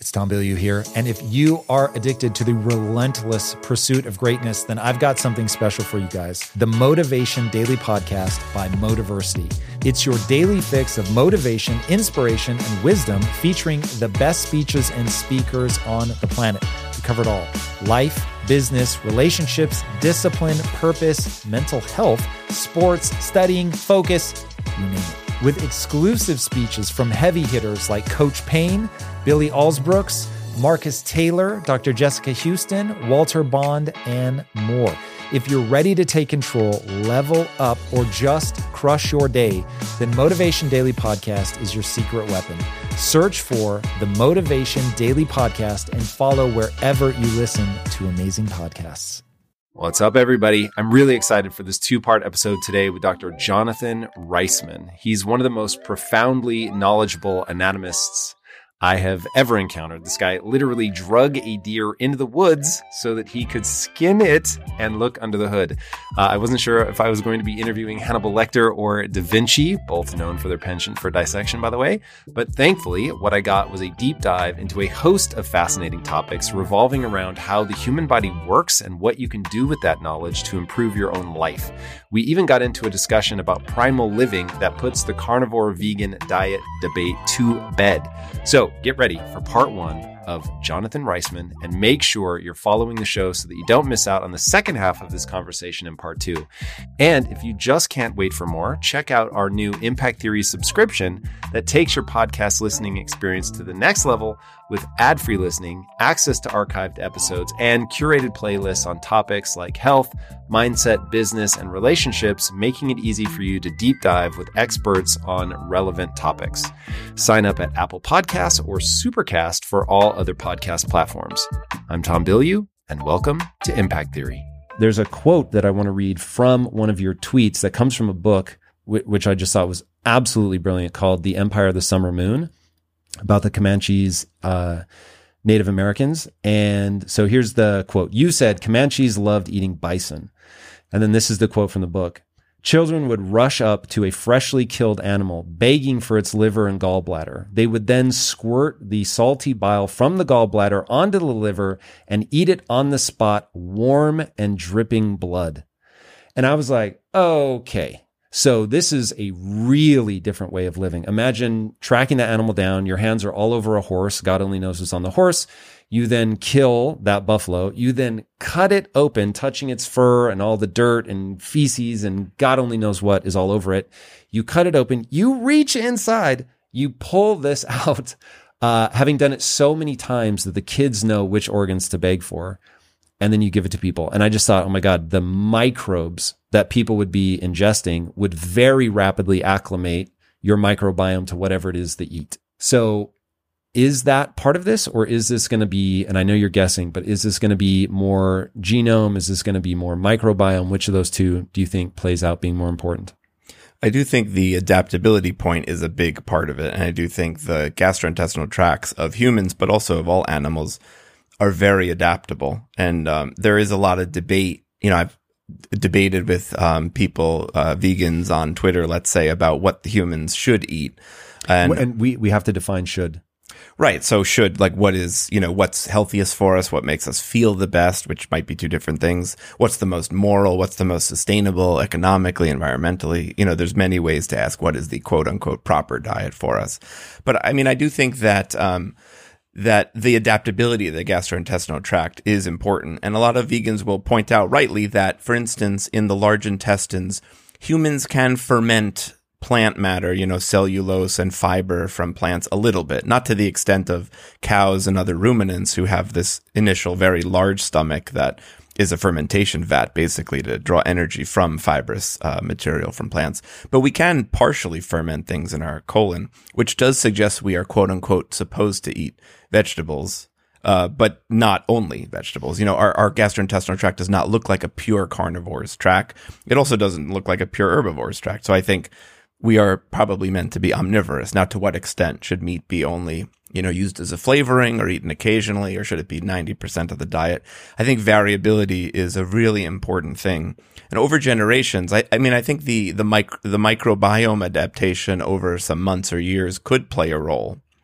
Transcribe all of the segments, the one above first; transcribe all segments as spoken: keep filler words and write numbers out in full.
It's Tom Bilyeu here. And if you are addicted to the relentless pursuit of greatness, then I've got something special for you guys. The Motivation Daily Podcast by Motiversity. It's your daily fix of motivation, inspiration, and wisdom featuring the best speeches and speakers on the planet. We cover it all. Life, business, relationships, discipline, purpose, mental health, sports, studying, focus, you name it. With exclusive speeches from heavy hitters like Coach Payne, Billy Alsbrooks, Marcus Taylor, Doctor Jessica Houston, Walter Bond, and more. If you're ready to take control, level up, or just crush your day, then Motivation Daily Podcast is your secret weapon. Search for the Motivation Daily Podcast and follow wherever you listen to amazing podcasts. What's up, everybody? I'm really excited for this two-part episode today with Doctor Jonathan Reisman. He's one of the most profoundly knowledgeable anatomists I have ever encountered. This guy literally drug a deer into the woods so that he could skin it and look under the hood. Uh, I wasn't sure if I was going to be interviewing Hannibal Lecter or Da Vinci, both known for their penchant for dissection, by the way. But thankfully, what I got was a deep dive into a host of fascinating topics revolving around how the human body works and what you can do with that knowledge to improve your own life. We even got into a discussion about primal living that puts the carnivore-vegan diet debate to bed. So get ready for part one of Jonathan Reisman, and make sure you're following the show so that you don't miss out on the second half of this conversation in part two. And if you just can't wait for more, check out our new Impact Theory subscription that takes your podcast listening experience to the next level with ad-free listening, access to archived episodes, and curated playlists on topics like health, mindset, business, and relationships, making it easy for you to deep dive with experts on relevant topics. Sign up at Apple Podcasts or Supercast for all other podcast platforms. I'm Tom Bilyeu, and welcome to Impact Theory. There's a quote that I want to read from one of your tweets that comes from a book, which I just thought was absolutely brilliant, called The Empire of the Summer Moon, about the Comanches, uh, Native Americans. And so here's the quote. You said Comanches loved eating bison. And then this is the quote from the book. Children would rush up to a freshly killed animal, begging for its liver and gallbladder. They would then squirt the salty bile from the gallbladder onto the liver and eat it on the spot, warm and dripping blood. And I was like, okay. So this is a really different way of living. Imagine tracking that animal down. Your hands are all over a horse. God only knows what's on the horse. You then kill that buffalo. You then cut it open, touching its fur and all the dirt and feces and God only knows what is all over it. You cut it open. You reach inside. You pull this out, uh, having done it so many times that the kids know which organs to beg for. And then you give it to people. And I just thought, oh my God, the microbes that people would be ingesting would very rapidly acclimate your microbiome to whatever it is they eat. So is that part of this, or is this going to be, and I know you're guessing, but is this going to be more genome? Is this going to be more microbiome? Which of those two do you think plays out being more important? I do think the adaptability point is a big part of it. And I do think the gastrointestinal tracts of humans, but also of all animals, are very adaptable. And um, there is a lot of debate. You know, I've debated with um, people, uh, vegans on Twitter, let's say, about what the humans should eat. And, and we, we have to define should. Right. So should, like, what is, you know, what's healthiest for us? What makes us feel the best, which might be two different things. What's the most moral? What's the most sustainable economically, environmentally? You know, there's many ways to ask what is the quote unquote proper diet for us. But I mean, I do think that, um, that the adaptability of the gastrointestinal tract is important. And a lot of vegans will point out rightly that, for instance, in the large intestines, humans can ferment plant matter, you know, cellulose and fiber from plants a little bit, not to the extent of cows and other ruminants who have this initial very large stomach that is a fermentation vat, basically, to draw energy from fibrous uh, material from plants. But we can partially ferment things in our colon, which does suggest we are, quote unquote, supposed to eat vegetables, uh, but not only vegetables. You know, our, our gastrointestinal tract does not look like a pure carnivore's tract. It also doesn't look like a pure herbivore's tract. So I think we are probably meant to be omnivorous. Now, to what extent should meat be only, you know, used as a flavoring or eaten occasionally, or should it be ninety percent of the diet? I think variability is a really important thing. And over generations, I, I mean, I think the, the mic, the microbiome adaptation over some months or years could play a role.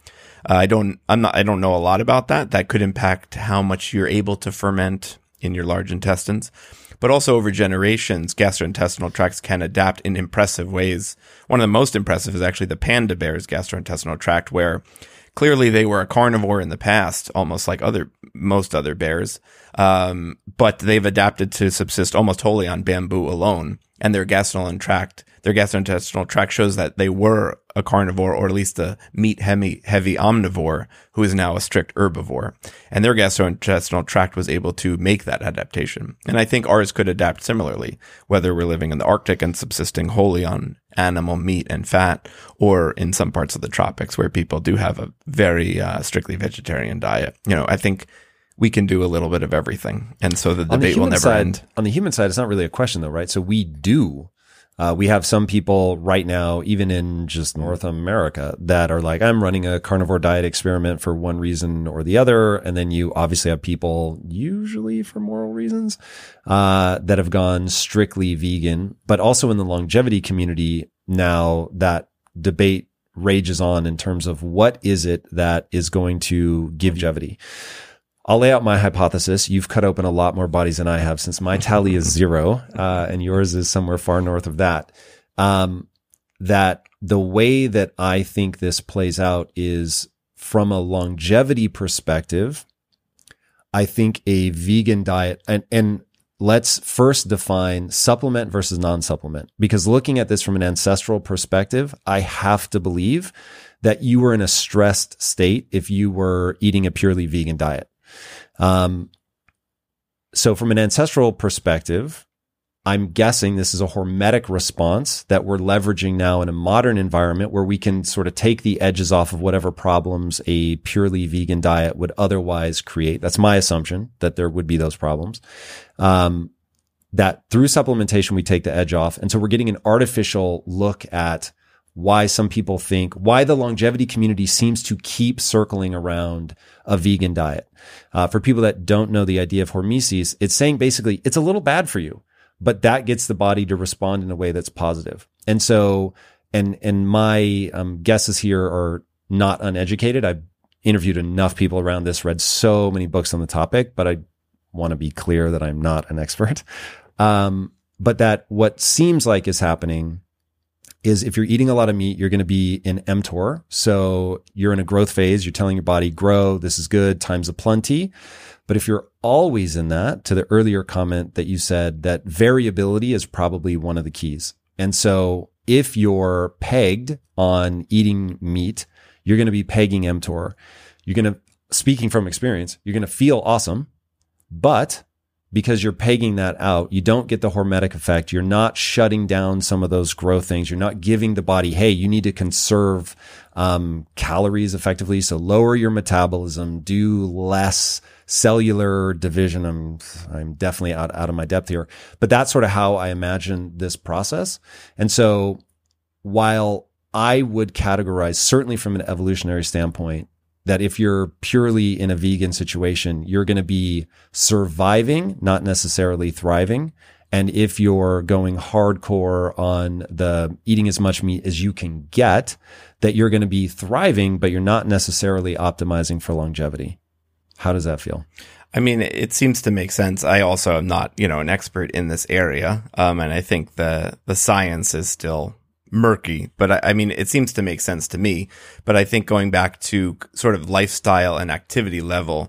Uh, I don't, I'm not, I don't know a lot about that. That could impact how much you're able to ferment in your large intestines. But also over generations, gastrointestinal tracts can adapt in impressive ways. One of the most impressive is actually the panda bear's gastrointestinal tract, where clearly they were a carnivore in the past, almost like other most other bears, um, but they've adapted to subsist almost wholly on bamboo alone. And their gastrointestinal tract, their gastrointestinal tract shows that they were a carnivore, or at least a meat heavy, heavy omnivore who is now a strict herbivore. And their gastrointestinal tract was able to make that adaptation. And I think ours could adapt similarly, whether we're living in the Arctic and subsisting wholly on animal meat and fat, or in some parts of the tropics where people do have a very uh, strictly vegetarian diet. You know, I think we can do a little bit of everything. And so the debate the will never side, end. On the human side, it's not really a question though, right? So we do. Uh, we have some people right now, even in just North America, that are like, I'm running a carnivore diet experiment for one reason or the other. And then you obviously have people, usually for moral reasons, uh, that have gone strictly vegan. But also in the longevity community now, that debate rages on in terms of what is it that is going to give longevity. I'll lay out my hypothesis. You've cut open a lot more bodies than I have, since my tally is zero, uh, and yours is somewhere far north of that. Um, that the way that I think this plays out is from a longevity perspective. I think a vegan diet, and, and let's first define supplement versus non-supplement, because looking at this from an ancestral perspective, I have to believe that you were in a stressed state if you were eating a purely vegan diet. Um, so from an ancestral perspective, I'm guessing this is a hormetic response that we're leveraging now in a modern environment where we can sort of take the edges off of whatever problems a purely vegan diet would otherwise create. That's my assumption, that there would be those problems. Um, that through supplementation, we take the edge off. And so we're getting an artificial look at why some people think, why the longevity community seems to keep circling around a vegan diet. Uh, for people that don't know the idea of hormesis, it's saying basically it's a little bad for you, but that gets the body to respond in a way that's positive. And so, and, and my um, guesses here are not uneducated. I've interviewed enough people around this, read so many books on the topic, but I want to be clear that I'm not an expert. Um, but that what seems like is happening is if you're eating a lot of meat, you're going to be in mTOR. So you're in a growth phase. You're telling your body, grow, this is good, times a plenty. But if you're always in that, to the earlier comment that you said, that variability is probably one of the keys. And so if you're pegged on eating meat, you're going to be pegging mTOR. You're going to, speaking from experience, you're going to feel awesome, but because you're pegging that out, you don't get the hormetic effect. You're not shutting down some of those growth things. You're not giving the body, hey, you need to conserve um, calories effectively. So lower your metabolism, do less cellular division. I'm, I'm definitely out, out of my depth here, but that's sort of how I imagine this process. And so while I would categorize, certainly from an evolutionary standpoint, that if you're purely in a vegan situation, you're going to be surviving, not necessarily thriving. And if you're going hardcore on the eating as much meat as you can get, that you're going to be thriving, but you're not necessarily optimizing for longevity. How does that feel? I mean, it seems to make sense. I also am not, you know, an expert in this area. Um, and I think the, the science is still murky, but I, I mean, it seems to make sense to me. But I think going back to sort of lifestyle and activity level,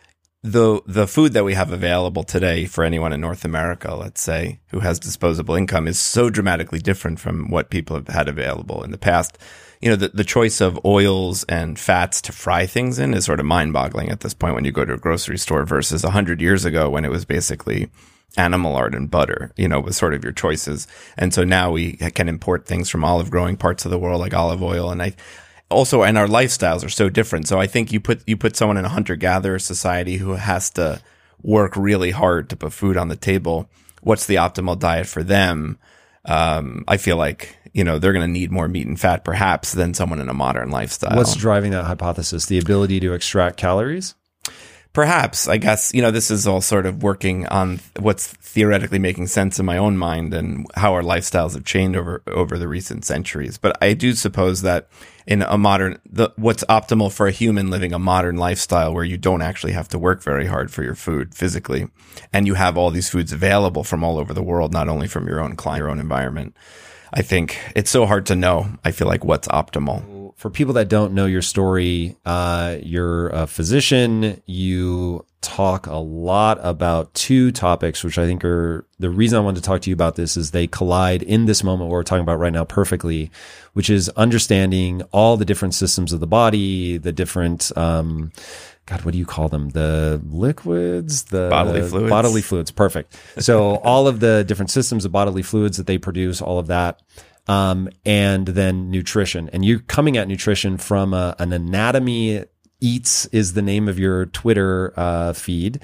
the the food that we have available today for anyone in North America, let's say, who has disposable income is so dramatically different from what people have had available in the past. You know, the, the choice of oils and fats to fry things in is sort of mind-boggling at this point when you go to a grocery store versus one hundred years ago when it was basically animal lard and butter, you know, was sort of your choices. And so now we can import things from olive growing parts of the world like olive oil. And I also, and our lifestyles are so different. So I think you put, you put someone in a hunter gatherer society who has to work really hard to put food on the table. What's the optimal diet for them? Um, I feel like, you know, they're going to need more meat and fat perhaps than someone in a modern lifestyle. What's driving that hypothesis? The ability to extract calories? Perhaps, I guess, you know, this is all sort of working on what's theoretically making sense in my own mind and how our lifestyles have changed over, over the recent centuries. But I do suppose that in a modern, the, what's optimal for a human living a modern lifestyle where you don't actually have to work very hard for your food physically, and you have all these foods available from all over the world, not only from your own climate, your own environment. I think it's so hard to know, I feel like, what's optimal. For people that don't know your story, uh, you're a physician. You talk a lot about two topics, which I think are the reason I wanted to talk to you about this is they collide in this moment what we're talking about right now perfectly, which is understanding all the different systems of the body, the different, um, God, what do you call them? The liquids, the bodily fluids. Bodily fluids. Perfect. So all of the different systems of bodily fluids that they produce, all of that. Um, and then nutrition. And you're coming at nutrition from a, an anatomy eats is the name of your Twitter, uh, feed.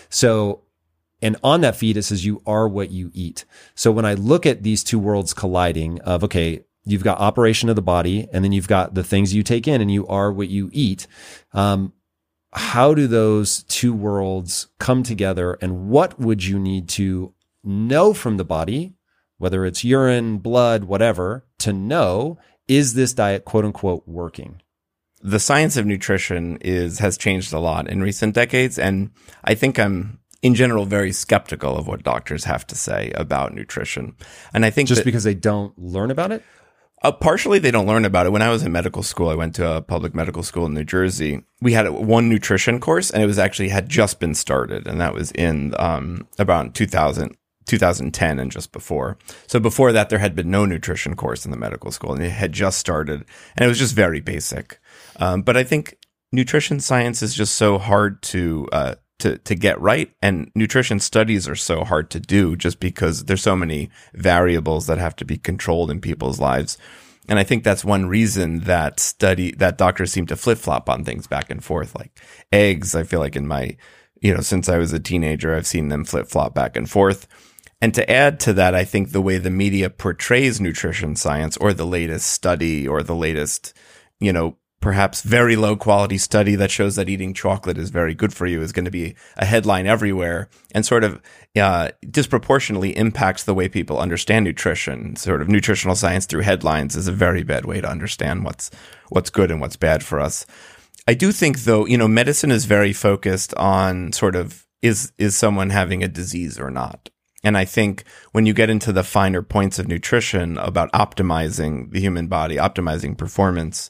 So, and on that feed, it says you are what you eat. So when I look at these two worlds colliding of, okay, you've got operation of the body and then you've got the things you take in and you are what you eat. Um, how do those two worlds come together and what would you need to know from the body, whether it's urine, blood, whatever, to know, is this diet, quote unquote, working? The science of nutrition is has changed a lot in recent decades. And I think I'm, in general, very skeptical of what doctors have to say about nutrition. And I think just that, because they don't learn about it? Uh, partially, they don't learn about it. When I was in medical school, I went to a public medical school in New Jersey. We had one nutrition course, and it was actually had just been started. And that was in um, about two thousand. two thousand ten and just before. So before that, there had been no nutrition course in the medical school and it had just started and it was just very basic. Um, but I think nutrition science is just so hard to, uh, to, to get right. And nutrition studies are so hard to do just because there's so many variables that have to be controlled in people's lives. And I think that's one reason that study, that doctors seem to flip flop on things back and forth, like eggs. I feel like in my, you know, since I was a teenager, I've seen them flip flop back and forth. And to add to that, I think the way the media portrays nutrition science or the latest study or the latest, you know, perhaps very low quality study that shows that eating chocolate is very good for you is going to be a headline everywhere and sort of uh, disproportionately impacts the way people understand nutrition. Sort of nutritional science through headlines is a very bad way to understand what's what's good and what's bad for us. I do think, though, you know, medicine is very focused on sort of is is someone having a disease or not. And I think when you get into the finer points of nutrition about optimizing the human body, optimizing performance,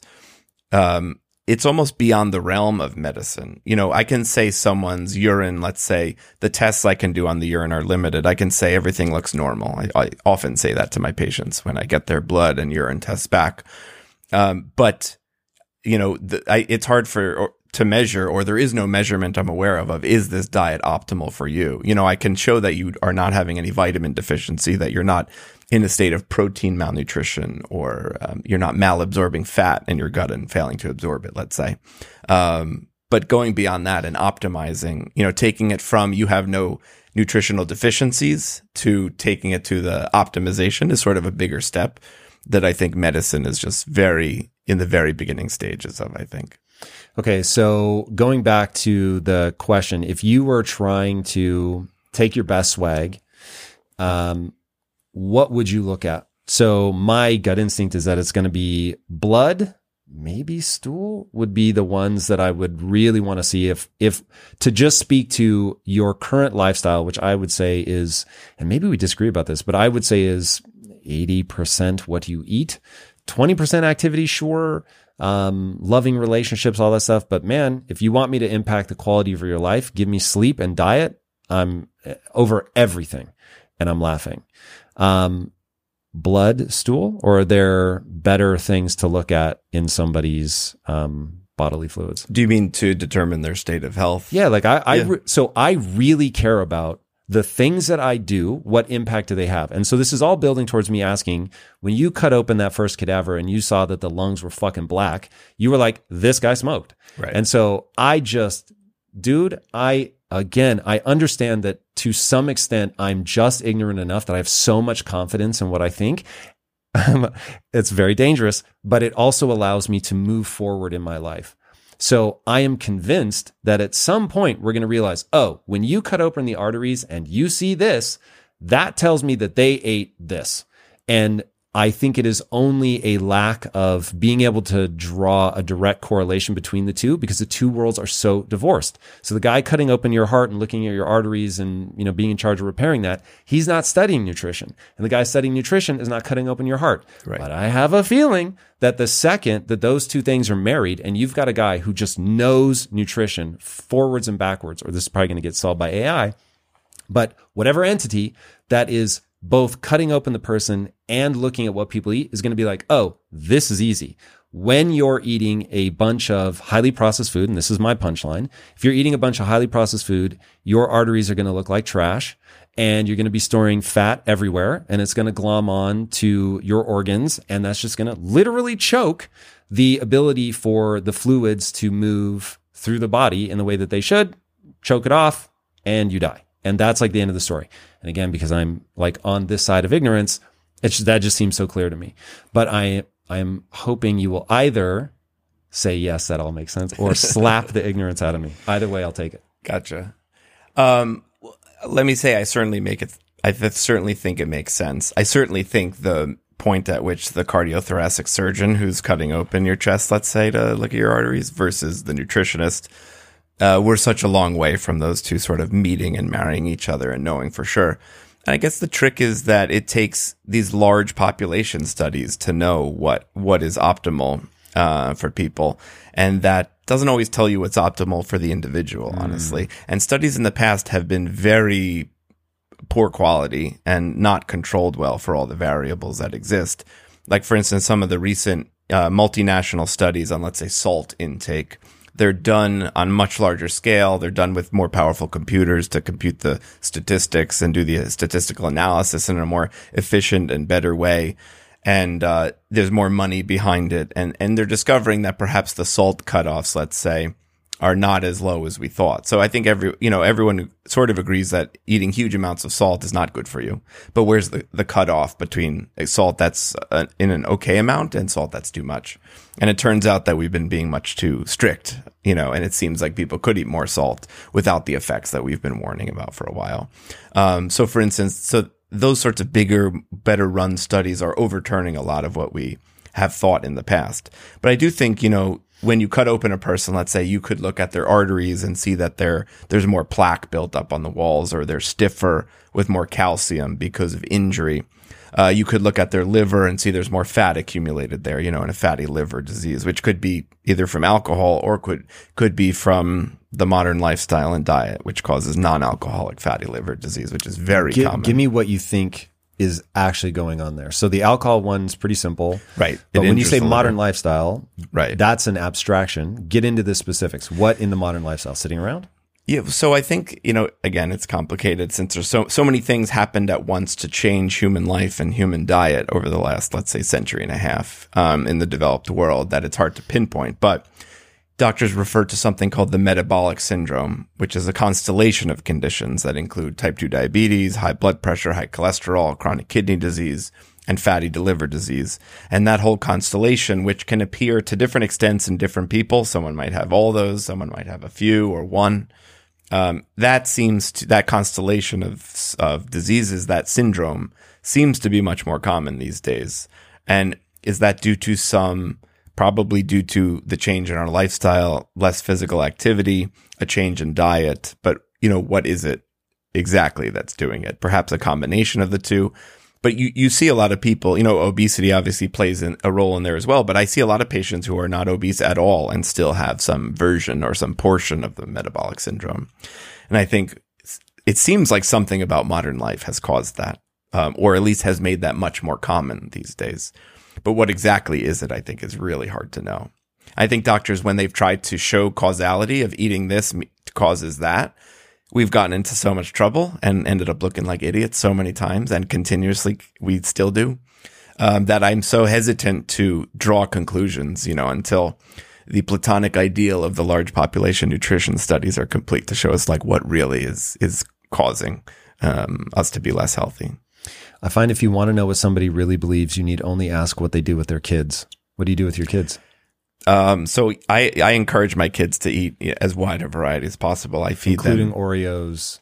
um, it's almost beyond the realm of medicine. You know, I can say someone's urine, let's say the tests I can do on the urine are limited. I can say everything looks normal. I, I often say that to my patients when I get their blood and urine tests back. Um, but, you know, the, I, it's hard for... Or, to measure, or there is no measurement I'm aware of, of is this diet optimal for you? You know, I can show that you are not having any vitamin deficiency, that you're not in a state of protein malnutrition, or um, you're not malabsorbing fat in your gut and failing to absorb it, let's say. Um, but going beyond that and optimizing, you know, taking it from you have no nutritional deficiencies to taking it to the optimization is sort of a bigger step that I think medicine is just very in the very beginning stages of, I think. Okay, so going back to the question, if you were trying to take your best swag, um, what would you look at? So my gut instinct is that it's going to be blood, maybe stool would be the ones that I would really want to see if, if to just speak to your current lifestyle, which I would say is, and maybe we disagree about this, but I would say is eighty percent what you eat, twenty percent activity, sure. Um, loving relationships, all that stuff. But man, if you want me to impact the quality of your life, give me sleep and diet. I'm over everything. And I'm laughing. Um, blood, stool, or are there better things to look at in somebody's, um, bodily fluids? Do you mean to determine their state of health? Yeah. Like I, I, Yeah. re- so I really care about the things that I do, what impact do they have? And so this is all building towards me asking, when you cut open that first cadaver and you saw that the lungs were fucking black, you were like, this guy smoked. Right. And so I just, dude, I, again, I understand that to some extent, I'm just ignorant enough that I have so much confidence in what I think. It's very dangerous, but it also allows me to move forward in my life. So I am convinced that at some point we're going to realize, oh, when you cut open the arteries and you see this, that tells me that they ate this. And I think it is only a lack of being able to draw a direct correlation between the two, because the two worlds are so divorced. So the guy cutting open your heart and looking at your arteries and, you know, being in charge of repairing that, he's not studying nutrition. And the guy studying nutrition is not cutting open your heart. Right. But I have a feeling that the second that those two things are married and you've got a guy who just knows nutrition forwards and backwards, or this is probably going to get solved by A I, but whatever entity that is both cutting open the person and looking at what people eat is going to be like, oh, this is easy. When you're eating a bunch of highly processed food, and this is my punchline, if you're eating a bunch of highly processed food, your arteries are going to look like trash, and you're going to be storing fat everywhere, and it's going to glom on to your organs, and that's just going to literally choke the ability for the fluids to move through the body in the way that they should, choke it off, and you die. And that's like the end of the story. And again, because I'm like on this side of ignorance, it's that just seems so clear to me. But I I am hoping you will either say, yes, that all makes sense, or slap the ignorance out of me. Either way, I'll take it. Gotcha. Um, let me say, I certainly make it. I th- certainly think it makes sense. I certainly think the point at which the cardiothoracic surgeon who's cutting open your chest, let's say, to look at your arteries versus the nutritionist, Uh, we're such a long way from those two sort of meeting and marrying each other and knowing for sure. And I guess the trick is that it takes these large population studies to know what, what is optimal, uh, for people. And that doesn't always tell you what's optimal for the individual, mm. honestly. And studies in the past have been very poor quality and not controlled well for all the variables that exist. Like, for instance, some of the recent, uh, multinational studies on, let's say, salt intake. They're done on much larger scale. They're done with more powerful computers to compute the statistics and do the statistical analysis in a more efficient and better way. And uh, there's more money behind it. And, and they're discovering that perhaps the salt cutoffs, let's say, are not as low as we thought. So I think every, you know, everyone sort of agrees that eating huge amounts of salt is not good for you. But where's the, the cutoff between a salt that's uh, in an okay amount and salt that's too much? And it turns out that we've been being much too strict, you know, and it seems like people could eat more salt without the effects that we've been warning about for a while. Um, so for instance, so those sorts of bigger, better run studies are overturning a lot of what we have thought in the past. But I do think, you know, when you cut open a person, let's say, you could look at their arteries and see that they're, there's more plaque built up on the walls, or they're stiffer with more calcium because of injury. Uh, you could look at their liver and see there's more fat accumulated there, you know, in a fatty liver disease, which could be either from alcohol or could, could be from the modern lifestyle and diet, which causes non-alcoholic fatty liver disease, which is very Give, common. Give me what you think is actually going on there. So the alcohol one's pretty simple. Right. But It when you say injures the modern liver. lifestyle, Right. that's an abstraction. Get into the specifics. What in the modern lifestyle? Sitting around? Yeah, so I think, you know, again, it's complicated since there's so so many things happened at once to change human life and human diet over the last, let's say, century and a half um, in the developed world that it's hard to pinpoint. But doctors refer to something called the metabolic syndrome, which is a constellation of conditions that include type two diabetes, high blood pressure, high cholesterol, chronic kidney disease, and fatty liver disease. And that whole constellation, which can appear to different extents in different people, someone might have all those, someone might have a few or one. Um, that seems to, that constellation of, of diseases, that syndrome seems to be much more common these days. And is that due to some, probably due to the change in our lifestyle, less physical activity, a change in diet? But, you know, what is it exactly that's doing it? Perhaps a combination of the two. But you, you see a lot of people, you know, obesity obviously plays in, a role in there as well. But I see a lot of patients who are not obese at all and still have some version or some portion of the metabolic syndrome. And I think it seems like something about modern life has caused that, um, or at least has made that much more common these days. But what exactly is it, I think, is really hard to know. I think doctors, when they've tried to show causality of eating this causes that, we've gotten into so much trouble and ended up looking like idiots so many times, and continuously we still do, um, that I'm so hesitant to draw conclusions, you know, until the platonic ideal of the large population nutrition studies are complete to show us like what really is, is causing um, us to be less healthy. I find if you want to know what somebody really believes, you need only ask what they do with their kids. What do you do with your kids? Um, so I, I encourage my kids to eat as wide a variety as possible. I feed including them. Oreos.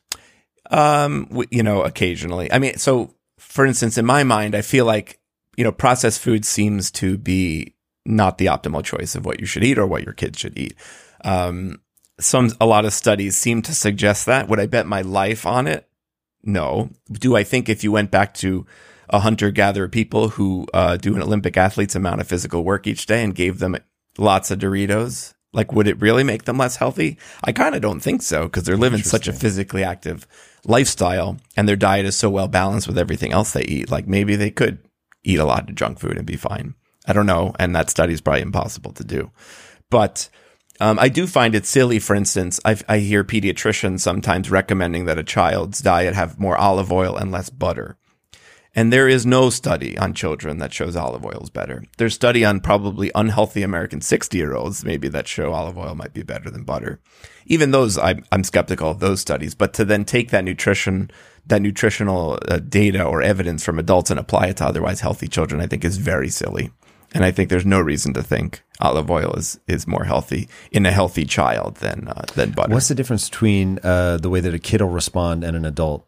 Um, w- you know, occasionally. I mean, so for instance, in my mind, I feel like, you know, processed food seems to be not the optimal choice of what you should eat or what your kids should eat. Um, some, a lot of studies seem to suggest that. Would I bet my life on it? No. Do I think if you went back to a hunter-gatherer people who uh, do an Olympic athlete's amount of physical work each day and gave them lots of Doritos, like, would it really make them less healthy? I kind of don't think so, because they're living such a physically active lifestyle and their diet is so well balanced with everything else they eat. Like, maybe they could eat a lot of junk food and be fine. I don't know. And that study is probably impossible to do. But um, I do find it silly, for instance, I've, I hear pediatricians sometimes recommending that a child's diet have more olive oil and less butter. And there is no study on children that shows olive oil is better. There's study on probably unhealthy American sixty-year-olds, maybe, that show olive oil might be better than butter. Even those, I'm, I'm skeptical of those studies. But to then take that nutrition, that nutritional uh, data or evidence from adults and apply it to otherwise healthy children, I think is very silly. And I think there's no reason to think olive oil is, is more healthy in a healthy child than uh, than butter. What's the difference between uh, the way that a kid will respond and an adult?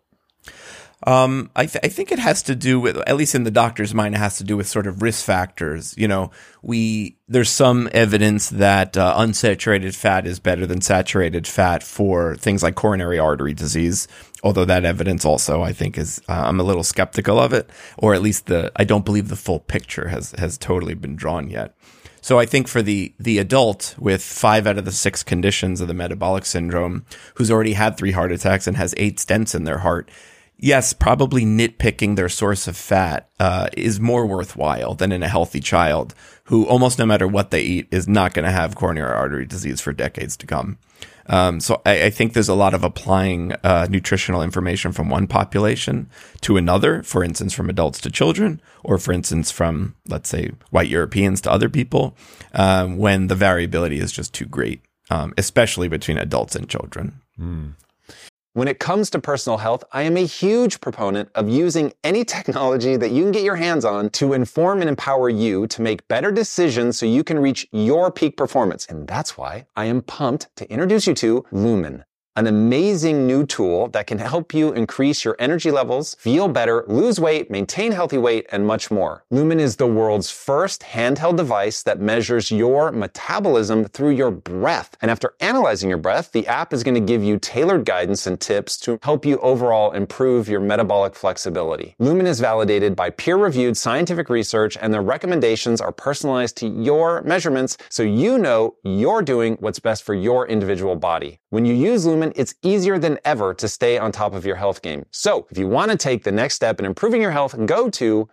Um, I, th- I think it has to do with, at least in the doctor's mind, it has to do with sort of risk factors. You know, we, there's some evidence that uh, unsaturated fat is better than saturated fat for things like coronary artery disease. Although that evidence also, I think, is, uh, I'm a little skeptical of it, or at least the, I don't believe the full picture has, has totally been drawn yet. So I think for the, the adult with five out of the six conditions of the metabolic syndrome, who's already had three heart attacks and has eight stents in their heart, yes, probably nitpicking their source of fat uh, is more worthwhile than in a healthy child who, almost no matter what they eat, is not going to have coronary artery disease for decades to come. Um, so I, I think there's a lot of applying uh, nutritional information from one population to another, for instance, from adults to children, or for instance, from, let's say, white Europeans to other people, um, when the variability is just too great, um, especially between adults and children. Mm. When it comes to personal health, I am a huge proponent of using any technology that you can get your hands on to inform and empower you to make better decisions so you can reach your peak performance. And that's why I am pumped to introduce you to Lumen, an amazing new tool that can help you increase your energy levels, feel better, lose weight, maintain healthy weight, and much more. Lumen is the world's first handheld device that measures your metabolism through your breath. And after analyzing your breath, the app is going to give you tailored guidance and tips to help you overall improve your metabolic flexibility. Lumen is validated by peer-reviewed scientific research, and their recommendations are personalized to your measurements so you know you're doing what's best for your individual body. When you use Lumen, it's easier than ever to stay on top of your health game. So if you want to take the next step in improving your health, go to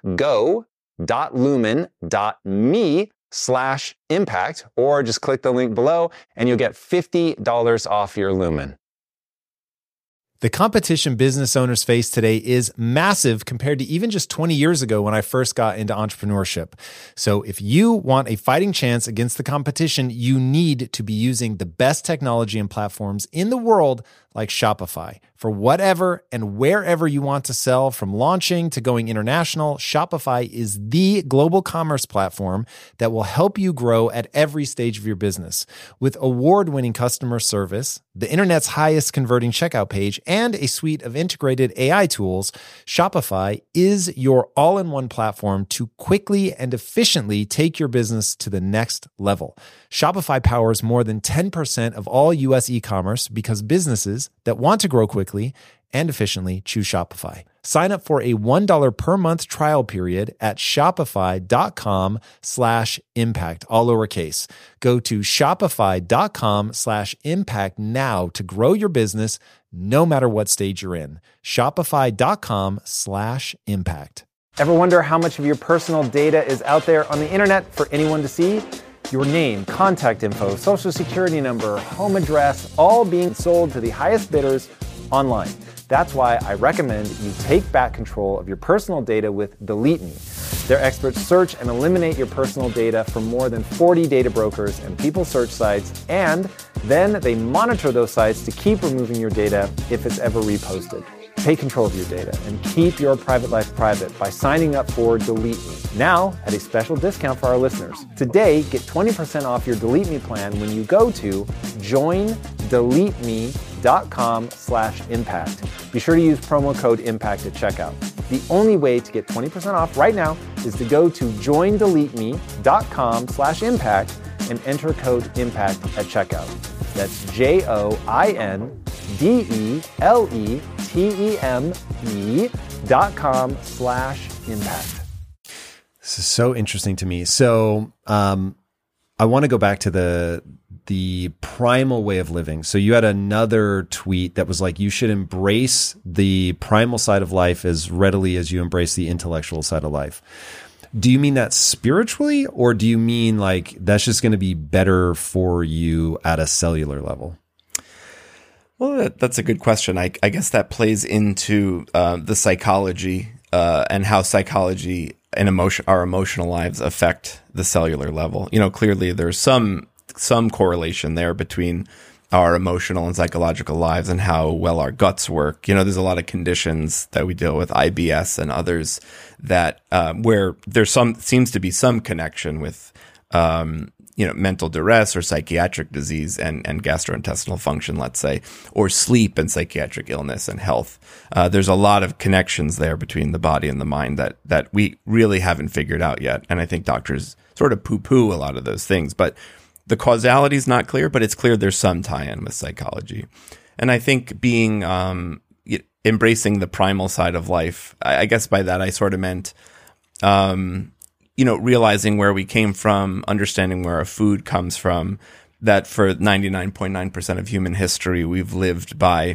go.lumen.me slash impact, or just click the link below and you'll get fifty dollars off your Lumen. The competition business owners face today is massive compared to even just twenty years ago when I first got into entrepreneurship. So if you want a fighting chance against the competition, you need to be using the best technology and platforms in the world like Shopify. For whatever and wherever you want to sell, from launching to going international, Shopify is the global commerce platform that will help you grow at every stage of your business. With award-winning customer service, the internet's highest converting checkout page, and a suite of integrated A I tools, Shopify is your all-in-one platform to quickly and efficiently take your business to the next level. Shopify powers more than ten percent of all U S e-commerce because businesses that want to grow quickly and efficiently choose Shopify. Sign up for a one dollar per month trial period at shopify.com slash impact, all lowercase. Go to shopify.com slash impact now to grow your business no matter what stage you're in. Shopify.com slash impact. Ever wonder how much of your personal data is out there on the internet for anyone to see? Your name, contact info, social security number, home address, all being sold to the highest bidders online. That's why I recommend you take back control of your personal data with Delete Me. Their experts search and eliminate your personal data from more than forty data brokers and people search sites, and then they monitor those sites to keep removing your data if it's ever reposted. Take control of your data and keep your private life private by signing up for Delete Me, now at a special discount for our listeners. Today, get twenty percent off your Delete Me plan when you go to join delete me dot com slash impact. Be sure to use promo code IMPACT at checkout. The only way to get twenty percent off right now is to go to join delete me dot com slash impact and enter code IMPACT at checkout. That's J O I N D E L E T E M E dot com slash impact. This is so interesting to me. So um, I want to go back to the the primal way of living. So you had another tweet that was like, you should embrace the primal side of life as readily as you embrace the intellectual side of life. Do you mean that spiritually, or do you mean like that's just going to be better for you at a cellular level? Well, that, that's a good question. I, I guess that plays into uh, the psychology uh, and how psychology and emotion, our emotional lives affect the cellular level. You know, clearly there's some some correlation there between our emotional and psychological lives and how well our guts work. You know, there's a lot of conditions that we deal with, I B S and others, that uh, where there's some seems to be some connection with um, you know, mental duress or psychiatric disease and, and gastrointestinal function, let's say, or sleep and psychiatric illness and health. Uh, there's a lot of connections there between the body and the mind that that we really haven't figured out yet. And I think doctors sort of poo-poo a lot of those things. But the causality is not clear, but it's clear there's some tie-in with psychology. And I think being um, embracing the primal side of life, I, I guess by that I sort of meant um, you know, realizing where we came from, understanding where our food comes from, that for ninety-nine point nine percent of human history, we've lived by,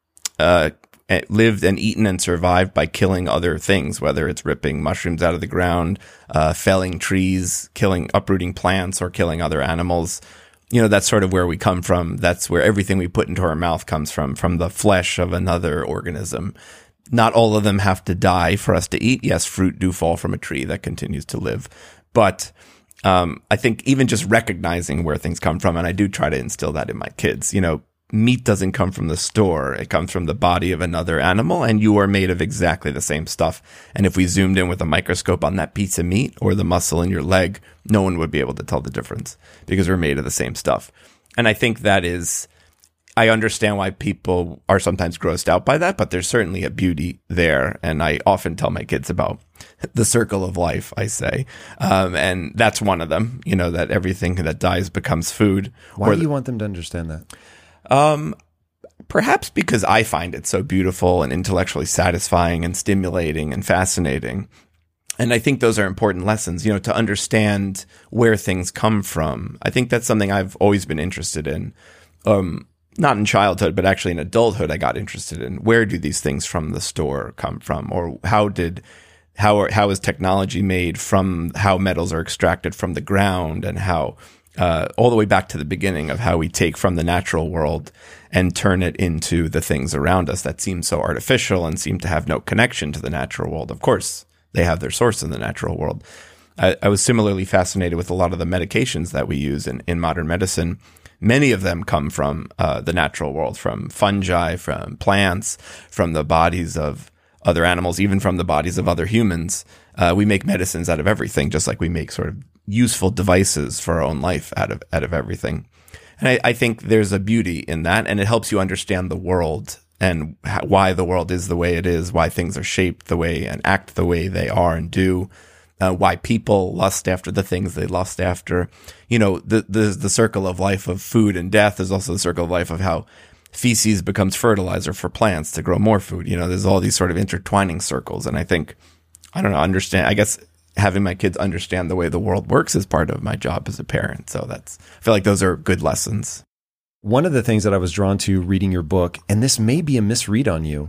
uh, lived and eaten and survived by killing other things, whether it's ripping mushrooms out of the ground, uh, felling trees, killing, uprooting plants, or killing other animals. You know, that's sort of where we come from. That's where everything we put into our mouth comes from, from the flesh of another organism. Not all of them have to die for us to eat. Yes, fruit do fall from a tree that continues to live. But um, I think even just recognizing where things come from, and I do try to instill that in my kids, you know, meat doesn't come from the store. It comes from the body of another animal, and you are made of exactly the same stuff. And if we zoomed in with a microscope on that piece of meat or the muscle in your leg, no one would be able to tell the difference because we're made of the same stuff. And I think that is... I understand why people are sometimes grossed out by that, but there's certainly a beauty there. And I often tell my kids about the circle of life, I say. Um, and that's one of them, you know, that everything that dies becomes food. Why do you want them to understand that? Um, perhaps because I find it so beautiful and intellectually satisfying and stimulating and fascinating. And I think those are important lessons, you know, to understand where things come from. I think that's something I've always been interested in. Um, Not in childhood, but actually in adulthood, I got interested in where do these things from the store come from, or how did, how are, how is technology made from how metals are extracted from the ground, and how, uh, all the way back to the beginning of how we take from the natural world and turn it into the things around us that seem so artificial and seem to have no connection to the natural world. Of course, they have their source in the natural world. I, I was similarly fascinated with a lot of the medications that we use in, in modern medicine. Many of them come from uh, the natural world, from fungi, from plants, from the bodies of other animals, even from the bodies of other humans. Uh, we make medicines out of everything, just like we make sort of useful devices for our own life out of out of everything. And I, I think there's a beauty in that, and it helps you understand the world and how, why the world is the way it is, why things are shaped the way and act the way they are and do. Uh, why people lust after the things they lust after. You know, the, the the circle of life of food and death is also the circle of life of how feces becomes fertilizer for plants to grow more food. You know, there's all these sort of intertwining circles. And I think, I don't know, understand, I guess having my kids understand the way the world works is part of my job as a parent. So that's, I feel like those are good lessons. One of the things that I was drawn to reading your book, and this may be a misread on you,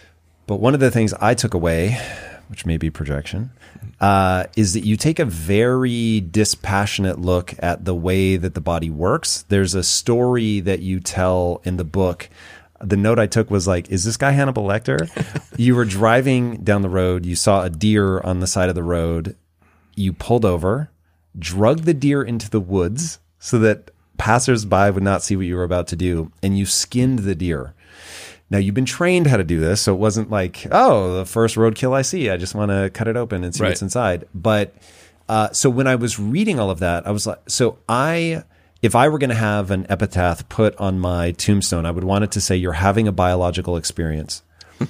but one of the things I took away, which may be projection, uh, is that you take a very dispassionate look at the way that the body works. There's a story that you tell in the book. The note I took was like, is this guy Hannibal Lecter? You were driving down the road. You saw a deer on the side of the road. You pulled over, drug the deer into the woods so that passersby would not see what you were about to do, and you skinned the deer. Now, you've been trained how to do this, so it wasn't like, oh, the first roadkill I see, I just want to cut it open and see right. what's inside. But uh, so when I was reading all of that, I was like, so I, if I were going to have an epitaph put on my tombstone, I would want it to say, you're having a biological experience.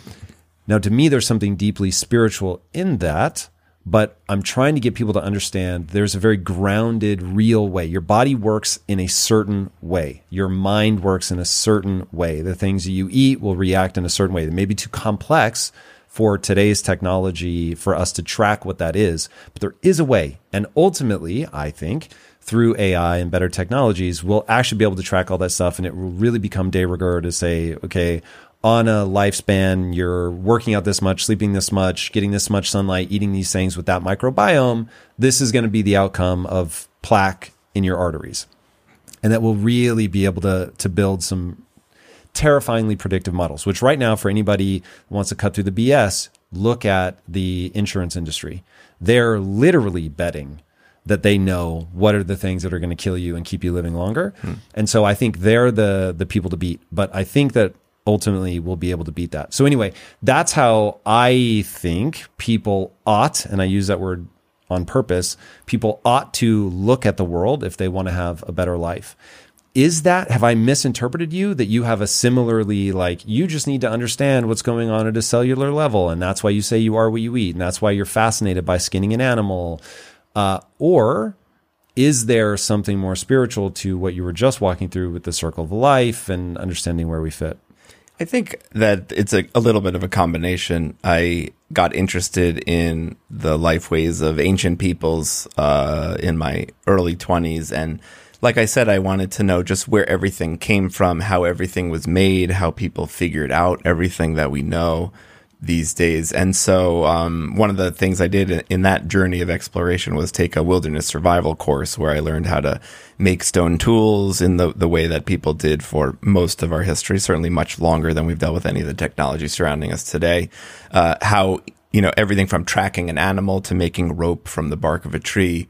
Now, to me, there's something deeply spiritual in that, but I'm trying to get people to understand there's a very grounded, real way. Your body works in a certain way. Your mind works in a certain way. The things you eat will react in a certain way. They may be too complex for today's technology for us to track what that is, but there is a way. And ultimately, I think, through A I and better technologies, we'll actually be able to track all that stuff, and it will really become de rigueur to say, okay, on a lifespan, you're working out this much, sleeping this much, getting this much sunlight, eating these things with that microbiome. This is going to be the outcome of plaque in your arteries. And that will really be able to, to build some terrifyingly predictive models, which right now, for anybody who wants to cut through the B S, look at the insurance industry. They're literally betting that they know what are the things that are going to kill you and keep you living longer. Hmm. And so I think they're the the people to beat. But I think that ultimately we'll be able to beat that. So anyway, that's how I think people ought, and I use that word on purpose, people ought to look at the world if they want to have a better life. Is that, have I misinterpreted you, that you have a similarly, like, you just need to understand what's going on at a cellular level, and that's why you say you are what you eat, and that's why you're fascinated by skinning an animal? Uh, or is there something more spiritual to what you were just walking through with the circle of life and understanding where we fit? I think that it's a, a little bit of a combination. I got interested in the life ways of ancient peoples uh, in my early twenties. And like I said, I wanted to know just where everything came from, how everything was made, how people figured out everything that we know these days. And so um, one of the things I did in, in that journey of exploration was take a wilderness survival course where I learned how to make stone tools in the, the way that people did for most of our history, certainly much longer than we've dealt with any of the technology surrounding us today. Uh, how, you know, everything from tracking an animal to making rope from the bark of a tree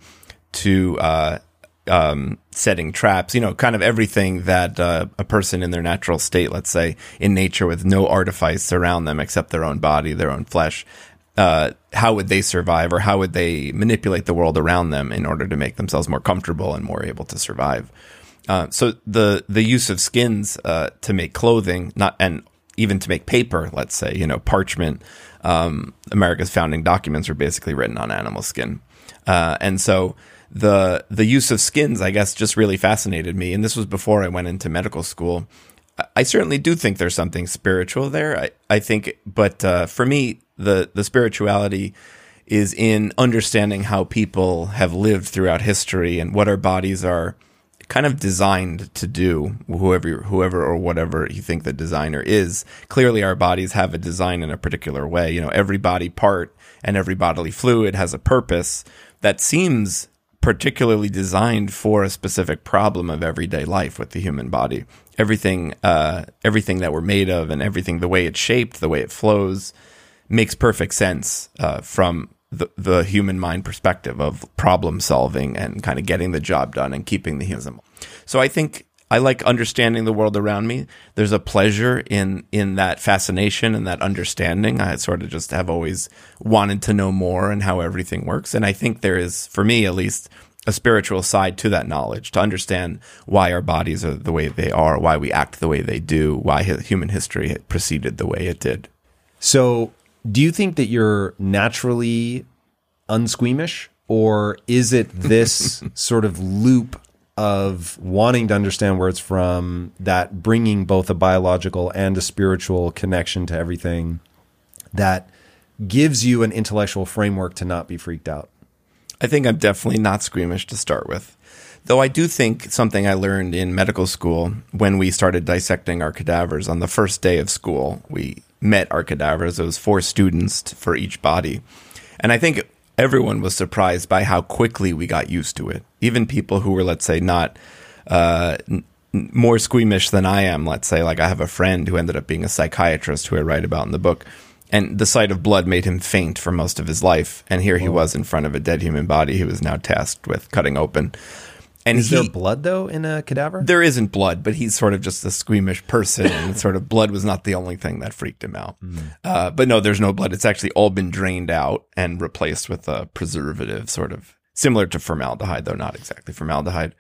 to uh, um, setting traps, you know, kind of everything that uh, a person in their natural state, let's say, in nature with no artifice around them except their own body, their own flesh, uh, how would they survive, or how would they manipulate the world around them in order to make themselves more comfortable and more able to survive? Uh, so the the use of skins uh, to make clothing, not and even to make paper, let's say, you know, parchment. Um, America's founding documents were basically written on animal skin, uh, and so. The the use of skins, I guess, just really fascinated me. And this was before I went into medical school. I certainly do think there's something spiritual there. I, I think, but uh, for me, the, the spirituality is in understanding how people have lived throughout history and what our bodies are kind of designed to do, whoever, whoever or whatever you think the designer is. Clearly, our bodies have a design in a particular way. You know, every body part and every bodily fluid has a purpose that seems particularly designed for a specific problem of everyday life with the human body. Everything, uh, everything that we're made of and everything, the way it's shaped, the way it flows, makes perfect sense uh, from the, the human mind perspective of problem solving and kind of getting the job done and keeping the human. So I think I like understanding the world around me. There's a pleasure in in that fascination and that understanding. I sort of just have always wanted to know more and how everything works. And I think there is, for me at least, a spiritual side to that knowledge, to understand why our bodies are the way they are, why we act the way they do, why human history proceeded the way it did. So do you think that you're naturally unsqueamish, or is it this sort of loop of wanting to understand where it's from, that bringing both a biological and a spiritual connection to everything, that gives you an intellectual framework to not be freaked out? I think I'm definitely not squeamish to start with. Though I do think something I learned in medical school when we started dissecting our cadavers on the first day of school, we met our cadavers. It was four students for each body. And I think everyone was surprised by how quickly we got used to it. Even people who were, let's say, not uh, n- more squeamish than I am, let's say. Like I have a friend who ended up being a psychiatrist who I write about in the book. And the sight of blood made him faint for most of his life. And here he was in front of a dead human body he was now tasked with cutting open. And is he, there blood, though, in a cadaver? There isn't blood, but he's sort of just a squeamish person, and sort of blood was not the only thing that freaked him out. Mm. Uh, but no, there's no blood. It's actually all been drained out and replaced with a preservative, sort of similar to formaldehyde, though not exactly formaldehyde.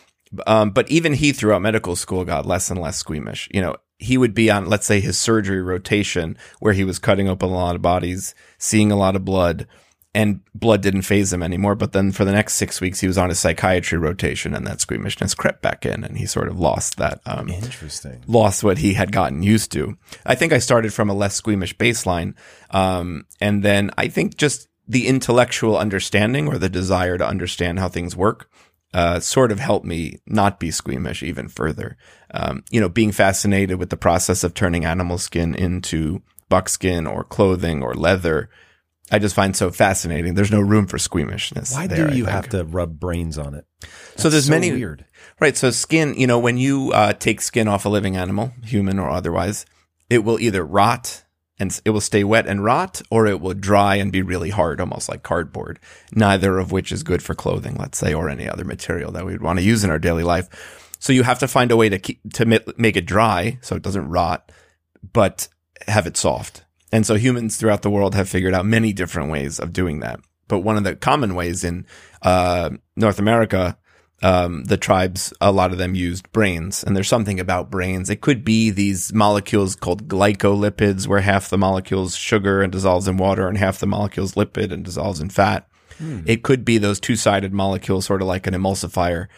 Um, but even he, throughout medical school, got less and less squeamish. You know, he would be on, let's say, his surgery rotation, where he was cutting open a lot of bodies, seeing a lot of blood, and blood didn't faze him anymore. But then for the next six weeks, he was on his psychiatry rotation, and that squeamishness crept back in, and he sort of lost that. Um, Interesting. Lost what he had gotten used to. I think I started from a less squeamish baseline, um, and then I think just the intellectual understanding, or the desire to understand how things work, uh, sort of helped me not be squeamish even further. Um, you know, being fascinated with the process of turning animal skin into buckskin or clothing or leather, I just find so fascinating. There's no room for squeamishness. Why there, do you have to rub brains on it? That's so there's so many weird. Right. So skin, you know, when you uh, take skin off a living animal, human or otherwise, it will either rot and it will stay wet and rot, or it will dry and be really hard, almost like cardboard. Neither of which is good for clothing, let's say, or any other material that we would want to use in our daily life. So you have to find a way to keep, to make it dry so it doesn't rot, but have it soft. And so humans throughout the world have figured out many different ways of doing that. But one of the common ways in uh, North America, um, the tribes, a lot of them used brains. And there's something about brains. It could be these molecules called glycolipids, where half the molecule's sugar and dissolves in water, and half the molecule's lipid and dissolves in fat. Hmm. It could be those two-sided molecules, sort of like an emulsifier,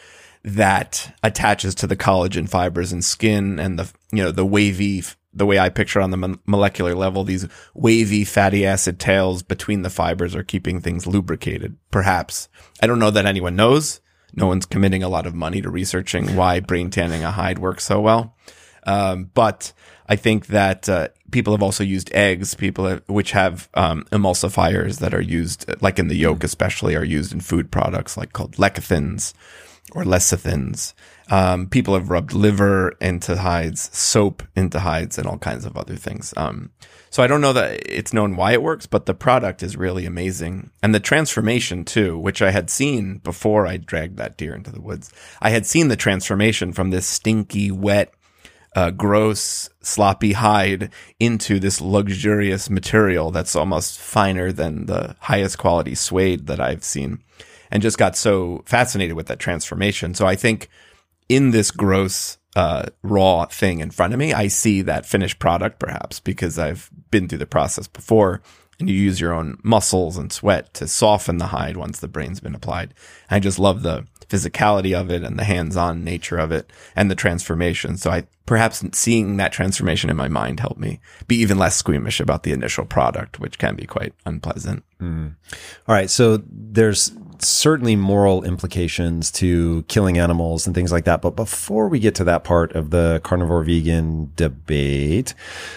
that attaches to the collagen fibers in skin, and the, you know, the wavy, the way I picture on the mo- molecular level, these wavy fatty acid tails between the fibers are keeping things lubricated. Perhaps. I don't know that anyone knows. No one's committing a lot of money to researching why brain tanning a hide works so well. Um, but I think that uh, people have also used eggs, people have, which have um, emulsifiers that are used, like in the yolk especially, are used in food products like called lecithins or lecithins. Um, people have rubbed liver into hides, soap into hides, and all kinds of other things. Um, so I don't know that it's known why it works, but the product is really amazing. And the transformation too, which I had seen before I dragged that deer into the woods. I had seen the transformation from this stinky, wet, uh, gross, sloppy hide into this luxurious material that's almost finer than the highest quality suede that I've seen, and just got so fascinated with that transformation. So I think in this gross, uh, raw thing in front of me, I see that finished product, perhaps because I've been through the process before, and you use your own muscles and sweat to soften the hide once the brain's been applied. I just love the physicality of it and the hands-on nature of it and the transformation. So I perhaps seeing that transformation in my mind helped me be even less squeamish about the initial product, which can be quite unpleasant. Mm. All right. So there's certainly moral implications to killing animals and things like that. But before we get to that part of the carnivore vegan debate,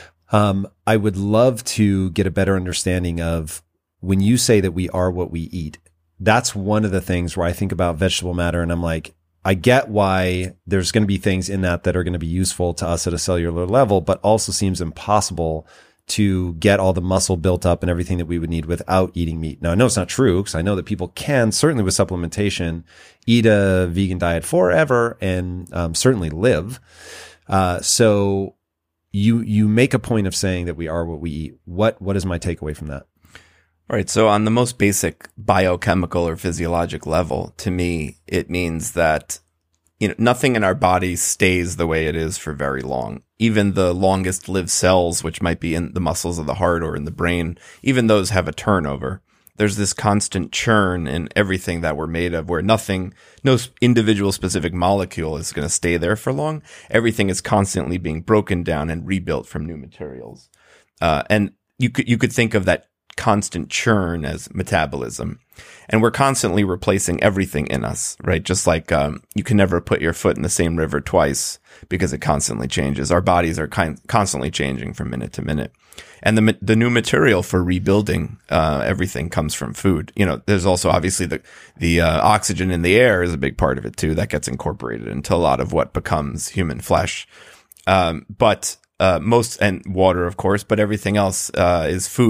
um, I would love to get a better understanding of when you say that we are what we eat. That's one of the things where I think about vegetable matter, and I'm like, I get why there's going to be things in that that are going to be useful to us at a cellular level, but also seems impossible to get all the muscle built up and everything that we would need without eating meat. Now, I know it's not true, because I know that people can, certainly with supplementation, eat a vegan diet forever and um, certainly live. Uh, so you you make a point of saying that we are what we eat. What What is my takeaway from that? All right. So on the most basic biochemical or physiologic level, to me, it means that, you know, nothing in our body stays the way it is for very long. Even the longest lived cells, which might be in the muscles of the heart or in the brain, even those have a turnover. There's this constant churn in everything that we're made of, where nothing, no individual specific molecule is going to stay there for long. Everything is constantly being broken down and rebuilt from new materials. Uh, and you could, you could think of that constant churn as metabolism. And we're constantly replacing everything in us, right? Just like um, you can never put your foot in the same river twice because it constantly changes. Our bodies are kind, constantly changing from minute to minute. And the the new material for rebuilding uh, everything comes from food. You know, there's also obviously the the uh, oxygen in the air is a big part of it too. That gets incorporated into a lot of what becomes human flesh. Um, but uh, most, and water, of course, but everything else uh, is food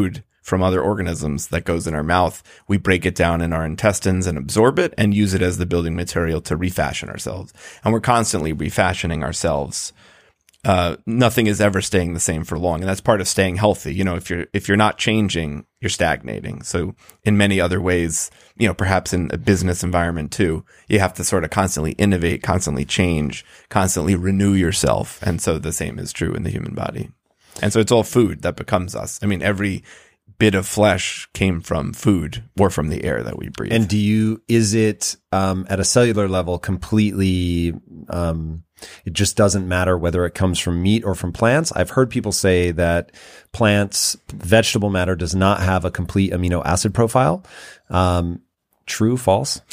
from other organisms that goes in our mouth. We break it down in our intestines and absorb it and use it as the building material to refashion ourselves. And we're constantly refashioning ourselves. Uh, nothing is ever staying the same for long. And that's part of staying healthy. You know, if you're, if you're not changing, you're stagnating. So in many other ways, you know, perhaps in a business environment too, you have to sort of constantly innovate, constantly change, constantly renew yourself. And so the same is true in the human body. And so it's all food that becomes us. I mean, every bit of flesh came from food or from the air that we breathe. And do you, is it, um, at a cellular level completely, um, it just doesn't matter whether it comes from meat or from plants? I've heard people say that plants, vegetable matter does not have a complete amino acid profile. Um, true, false?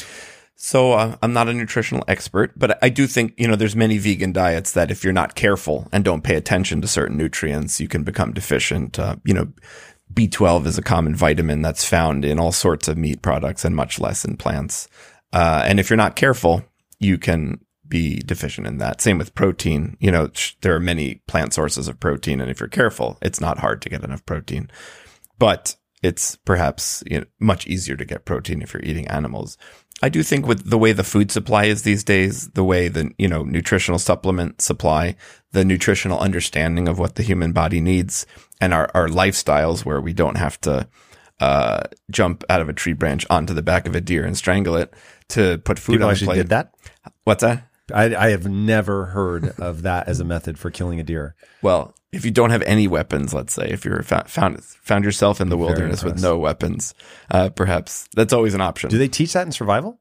So uh, I'm not a nutritional expert, but I do think, you know, there's many vegan diets that if you're not careful and don't pay attention to certain nutrients, you can become deficient. Uh, you know, B twelve is a common vitamin that's found in all sorts of meat products and much less in plants. Uh, and if you're not careful, you can be deficient in that. Same with protein. You know, there are many plant sources of protein, and if you're careful, it's not hard to get enough protein. But it's perhaps, you know, much easier to get protein if you're eating animals. I do think with the way the food supply is these days, the way the, you know, nutritional supplement supply, the nutritional understanding of what the human body needs, and our, our lifestyles where we don't have to uh, jump out of a tree branch onto the back of a deer and strangle it to put food People on the actually plate. did that? What's that? I, I have never heard of that as a method for killing a deer. Well, if you don't have any weapons, let's say, if you're found found, found yourself in the wilderness with no weapons, uh, perhaps that's always an option. Do they teach that in survival?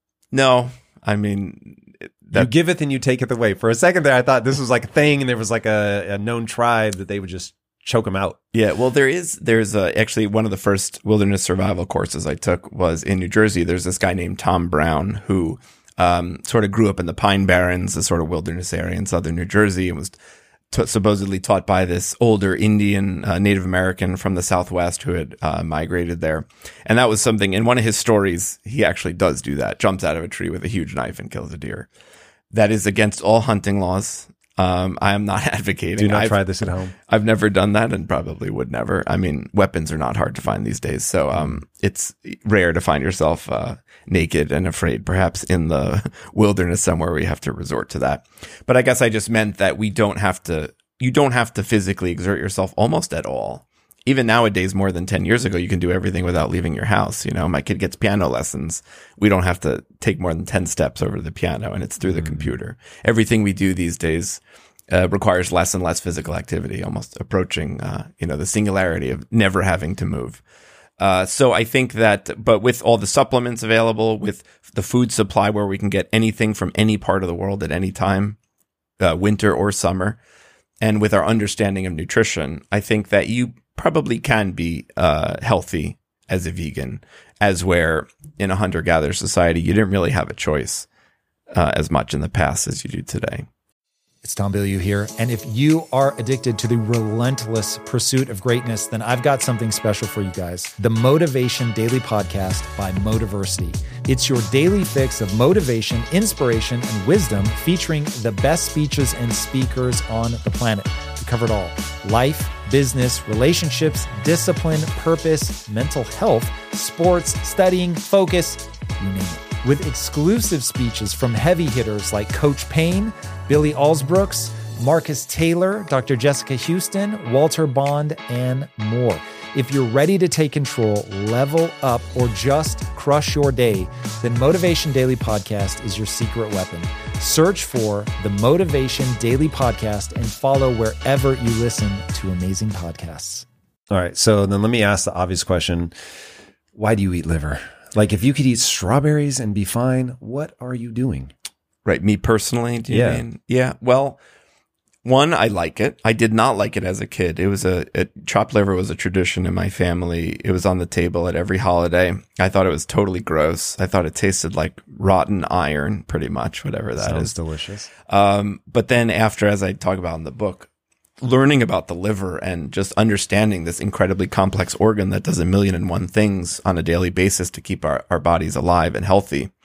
No, I mean, that, you giveth and you taketh away. For a second there, I thought this was like a thing, and there was like a, a known tribe that they would just choke them out. Yeah, well, there is, there's a, actually one of the first wilderness survival courses I took was in New Jersey. There's this guy named Tom Brown who um, sort of grew up in the Pine Barrens, a sort of wilderness area in southern New Jersey, and was t- supposedly taught by this older Indian uh, Native American from the Southwest who had uh, migrated there. And that was something, in one of his stories, he actually does do that, jumps out of a tree with a huge knife and kills a deer. That is against all hunting laws. Um, I am not advocating. Do not I've, try this at home. I've never done that and probably would never. I mean, weapons are not hard to find these days. So, um, it's rare to find yourself, uh, naked and afraid, perhaps in the wilderness somewhere where you have to resort to that. But I guess I just meant that we don't have to, you don't have to physically exert yourself almost at all. Even nowadays, more than ten years ago, you can do everything without leaving your house. You know, my kid gets piano lessons. We don't have to take more than ten steps over to the piano, and it's through the mm. computer. Everything we do these days uh, requires less and less physical activity, almost approaching, uh, you know, the singularity of never having to move. Uh, so I think that, but with all the supplements available, with the food supply where we can get anything from any part of the world at any time, uh, winter or summer, and with our understanding of nutrition, I think that you probably can be uh, healthy as a vegan, as where in a hunter-gatherer society, you didn't really have a choice uh, as much in the past as you do today. It's Tom Bilyeu here. And if you are addicted to the relentless pursuit of greatness, then I've got something special for you guys. The Motivation Daily Podcast by Motiversity. It's your daily fix of motivation, inspiration, and wisdom featuring the best speeches and speakers on the planet. We cover it all. Life, business, relationships, discipline, purpose, mental health, sports, studying, focus, you name it. With exclusive speeches from heavy hitters like Coach Payne, Billy Alsbrooks, Marcus Taylor, Doctor Jessica Houston, Walter Bond, and more. If you're ready to take control, level up, or just crush your day, then Motivation Daily Podcast is your secret weapon. Search for the Motivation Daily Podcast and follow wherever you listen to amazing podcasts. All right. So then let me ask the obvious question. Why do you eat liver? Like if you could eat strawberries and be fine, what are you doing? Right. Me personally, do you yeah. mean? Yeah. Well, one, I like it. I did not like it as a kid. It was a, a chopped liver was a tradition in my family. It was on the table at every holiday. I thought it was totally gross. I thought it tasted like rotten iron, pretty much, whatever that Sounds is. delicious. Um, but then after, as I talk about in the book, learning about the liver and just understanding this incredibly complex organ that does a million and one things on a daily basis to keep our, our bodies alive and healthy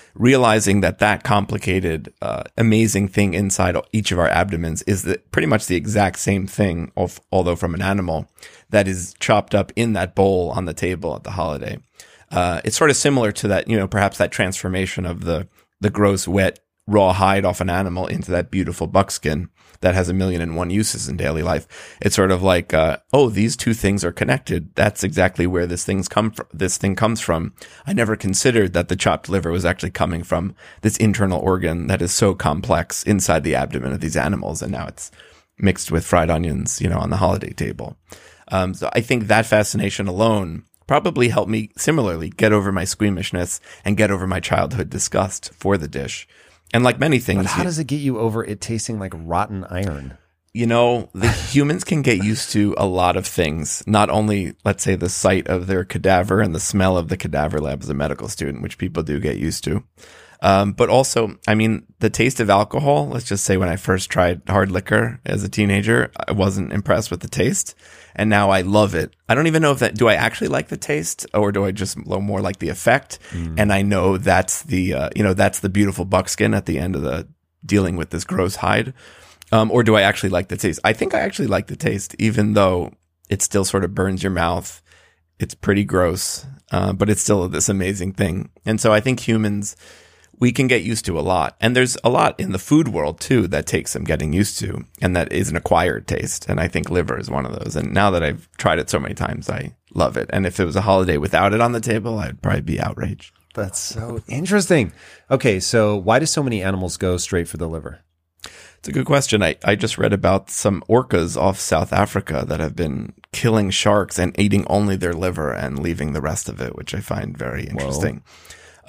realizing that that complicated, uh, amazing thing inside each of our abdomens is that pretty much the exact same thing, of, although from an animal, that is chopped up in that bowl on the table at the holiday. Uh, it's sort of similar to that, you know, perhaps that transformation of the, the gross, wet, raw hide off an animal into that beautiful buckskin that has a million and one uses in daily life. It's sort of like, uh, oh, these two things are connected. That's exactly where this thing's come from. This thing comes from. I never considered that the chopped liver was actually coming from this internal organ that is so complex inside the abdomen of these animals. And now it's mixed with fried onions, you know, on the holiday table. Um, so I think that fascination alone probably helped me similarly get over my squeamishness and get over my childhood disgust for the dish. And like many things, but how does it get you over it tasting like rotten iron? You know, the humans can get used to a lot of things. Not only, let's say, the sight of their cadaver and the smell of the cadaver lab as a medical student, which people do get used to. Um, but also, I mean, the taste of alcohol, let's just say when I first tried hard liquor as a teenager, I wasn't impressed with the taste. And now I love it. I don't even know if that, do I actually like the taste or do I just more like the effect? Mm. And I know that's the, uh, you know, that's the beautiful buckskin at the end of the dealing with this gross hide. Um, or do I actually like the taste? I think I actually like the taste, even though it still sort of burns your mouth. It's pretty gross, uh, but it's still this amazing thing. And so I think humans, we can get used to a lot. And there's a lot in the food world, too, that takes some getting used to, and that is an acquired taste. And I think liver is one of those. And now that I've tried it so many times, I love it. And if it was a holiday without it on the table, I'd probably be outraged. That's so interesting. Okay, so why do so many animals go straight for the liver? It's a good question. I, I just read about some orcas off South Africa that have been killing sharks and eating only their liver and leaving the rest of it, which I find very interesting. Whoa.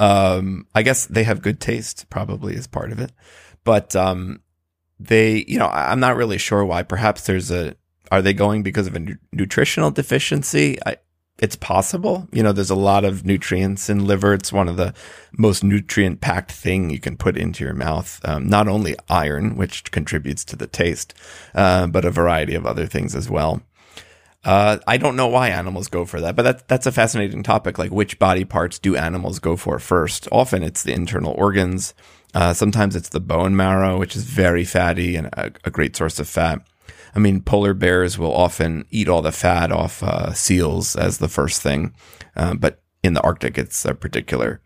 Um, I guess they have good taste, probably is part of it, but, um, they, you know, I'm not really sure why. Perhaps there's a, are they going because of a nu- nutritional deficiency? I, it's possible. You know, there's a lot of nutrients in liver. It's one of the most nutrient packed thing you can put into your mouth. Um, not only iron, which contributes to the taste, uh, but a variety of other things as well. Uh, I don't know why animals go for that, but that, that's a fascinating topic. Like, which body parts do animals go for first? Often it's the internal organs. Uh, sometimes it's the bone marrow, which is very fatty and a, a great source of fat. I mean, polar bears will often eat all the fat off uh, seals as the first thing. Um, but in the Arctic, it's a particular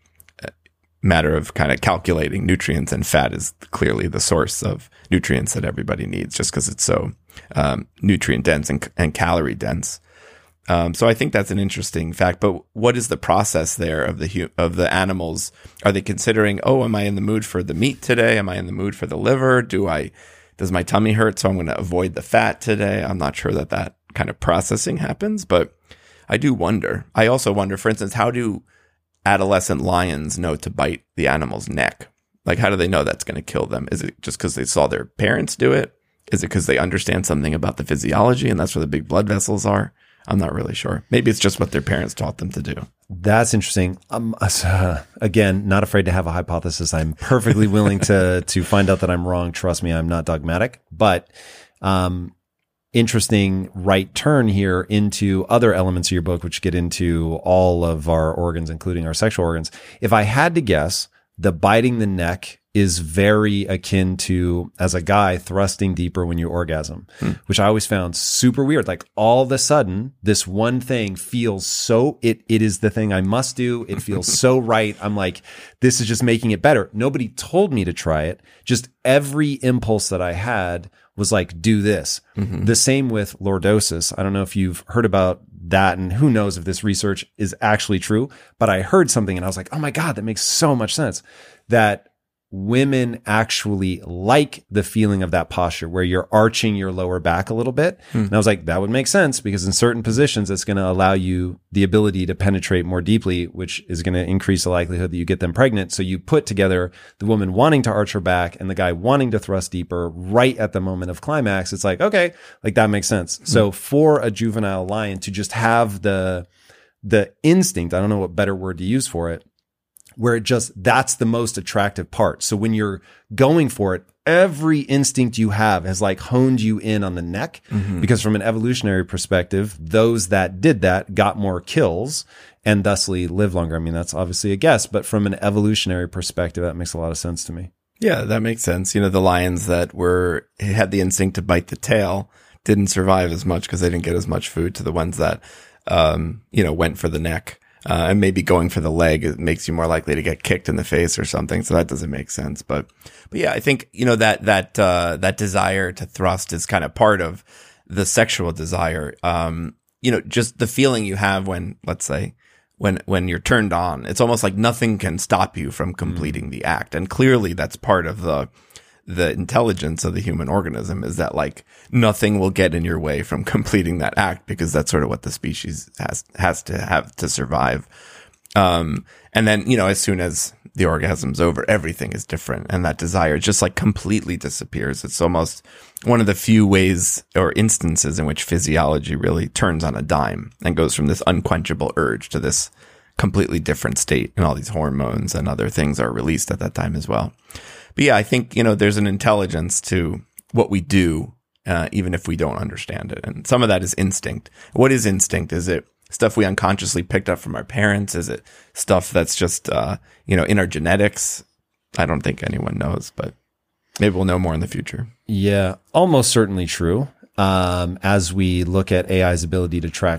matter of kind of calculating nutrients, and fat is clearly the source of nutrients that everybody needs just because it's so um, nutrient dense and, and calorie dense. Um, so I think that's an interesting fact. But what is the process there of the hu- of the animals? Are they considering, oh, am I in the mood for the meat today? Am I in the mood for the liver? Do I does my tummy hurt, so I'm going to avoid the fat today? I'm not sure that that kind of processing happens, but I do wonder. I also wonder, for instance, how do adolescent lions know to bite the animal's neck? Like, how do they know that's going to kill them? Is it just because they saw their parents do it? Is it because they understand something about the physiology and that's where the big blood vessels are? I'm not really sure. Maybe it's just what their parents taught them to do. That's interesting. Um, uh, again, not afraid to have a hypothesis. I'm perfectly willing to to find out that I'm wrong. Trust me, I'm not dogmatic. But um, interesting right turn here into other elements of your book, which get into all of our organs, including our sexual organs. If I had to guess, the biting the neck is very akin to, as a guy, thrusting deeper when you orgasm, hmm. which I always found super weird. Like, all of a sudden, this one thing feels so, it it is the thing I must do. It feels so right. I'm like, this is just making it better. Nobody told me to try it. Just every impulse that I had was like, do this. Mm-hmm. The same with lordosis. I don't know if you've heard about that, and who knows if this research is actually true, but I heard something and I was like, oh my God, that makes so much sense. That women actually like the feeling of that posture where you're arching your lower back a little bit. Hmm. And I was like, that would make sense because in certain positions, it's going to allow you the ability to penetrate more deeply, which is going to increase the likelihood that you get them pregnant. So you put together the woman wanting to arch her back and the guy wanting to thrust deeper right at the moment of climax. It's like, okay, like that makes sense. Hmm. So for a juvenile lion to just have the, the instinct, I don't know what better word to use for it, where it just, that's the most attractive part. So when you're going for it, every instinct you have has like honed you in on the neck, mm-hmm. because from an evolutionary perspective, those that did that got more kills and thusly live longer. I mean, that's obviously a guess, but from an evolutionary perspective, that makes a lot of sense to me. Yeah, that makes sense. You know, the lions that were, had the instinct to bite the tail didn't survive as much because they didn't get as much food to the ones that, um, you know, went for the neck. Uh, and maybe going for the leg, it makes you more likely to get kicked in the face or something. So that doesn't make sense. But, but yeah, I think, you know, that, that, uh, that desire to thrust is kind of part of the sexual desire. Um, you know, just the feeling you have when, let's say, when, when you're turned on, it's almost like nothing can stop you from completing mm. the act. And clearly that's part of the, the intelligence of the human organism, is that like nothing will get in your way from completing that act, because that's sort of what the species has, has to have to survive. Um, and then, you know, as soon as the orgasm's over, everything is different. And that desire just like completely disappears. It's almost one of the few ways or instances in which physiology really turns on a dime and goes from this unquenchable urge to this completely different state. And all these hormones and other things are released at that time as well. But yeah, I think, you know, there's an intelligence to what we do, uh, even if we don't understand it. And some of that is instinct. What is instinct? Is it stuff we unconsciously picked up from our parents? Is it stuff that's just, uh, you know, in our genetics? I don't think anyone knows, but maybe we'll know more in the future. Yeah, almost certainly true. Um, as we look at A I's ability to track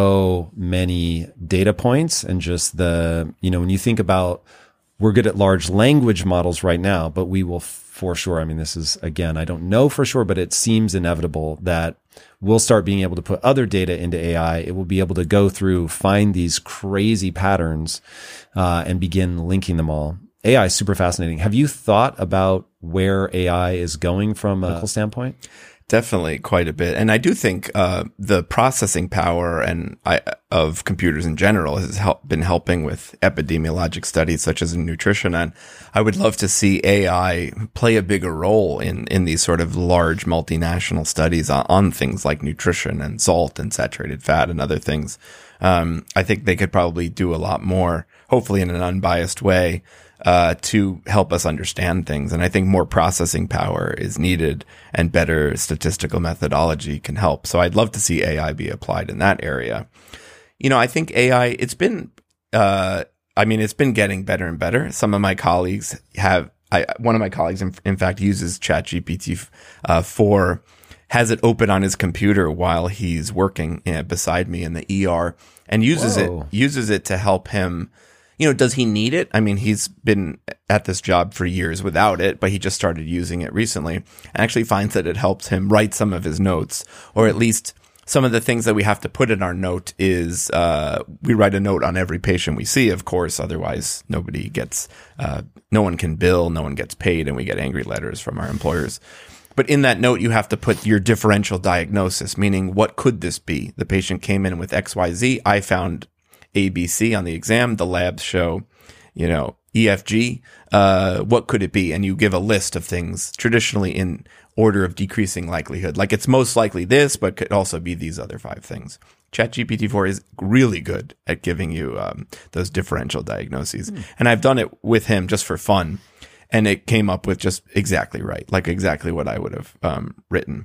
so many data points, and just the, you know, when you think about, we're good at large language models right now, but we will for sure, I mean, this is, again, I don't know for sure, but it seems inevitable that we'll start being able to put other data into A I. It will be able to go through, find these crazy patterns, uh, and begin linking them all. A I is super fascinating. Have you thought about where A I is going from a medical standpoint? Definitely quite a bit. And I do think uh, the processing power and I, of computers in general has help, been helping with epidemiologic studies such as in nutrition. And I would love to see A I play a bigger role in, in these sort of large multinational studies on, on things like nutrition and salt and saturated fat and other things. Um, I think they could probably do a lot more, hopefully in an unbiased way, uh, to help us understand things. And I think more processing power is needed, and better statistical methodology can help. So I'd love to see A I be applied in that area. You know, I think A I, it's been, uh, I mean, it's been getting better and better. Some of my colleagues have, I, one of my colleagues, in, in fact, uses ChatGPT uh, for, has it open on his computer while he's working uh, beside me in the E R, and uses Whoa. it, uses it to help him. You know, does he need it? I mean, he's been at this job for years without it, but he just started using it recently, and actually finds that it helps him write some of his notes, or at least some of the things that we have to put in our note is, uh, we write a note on every patient we see, of course, otherwise nobody gets, uh, no one can bill, no one gets paid, and we get angry letters from our employers. But in that note, you have to put your differential diagnosis, meaning what could this be? The patient came in with X Y Z. I found A B C on the exam. The labs show, you know, E F G. Uh, what could it be? And you give a list of things, traditionally in order of decreasing likelihood. Like, it's most likely this, but could also be these other five things. ChatGPT four is really good at giving you um, those differential diagnoses. Mm. And I've done it with him just for fun. And it came up with just exactly right, like exactly what I would have um, written.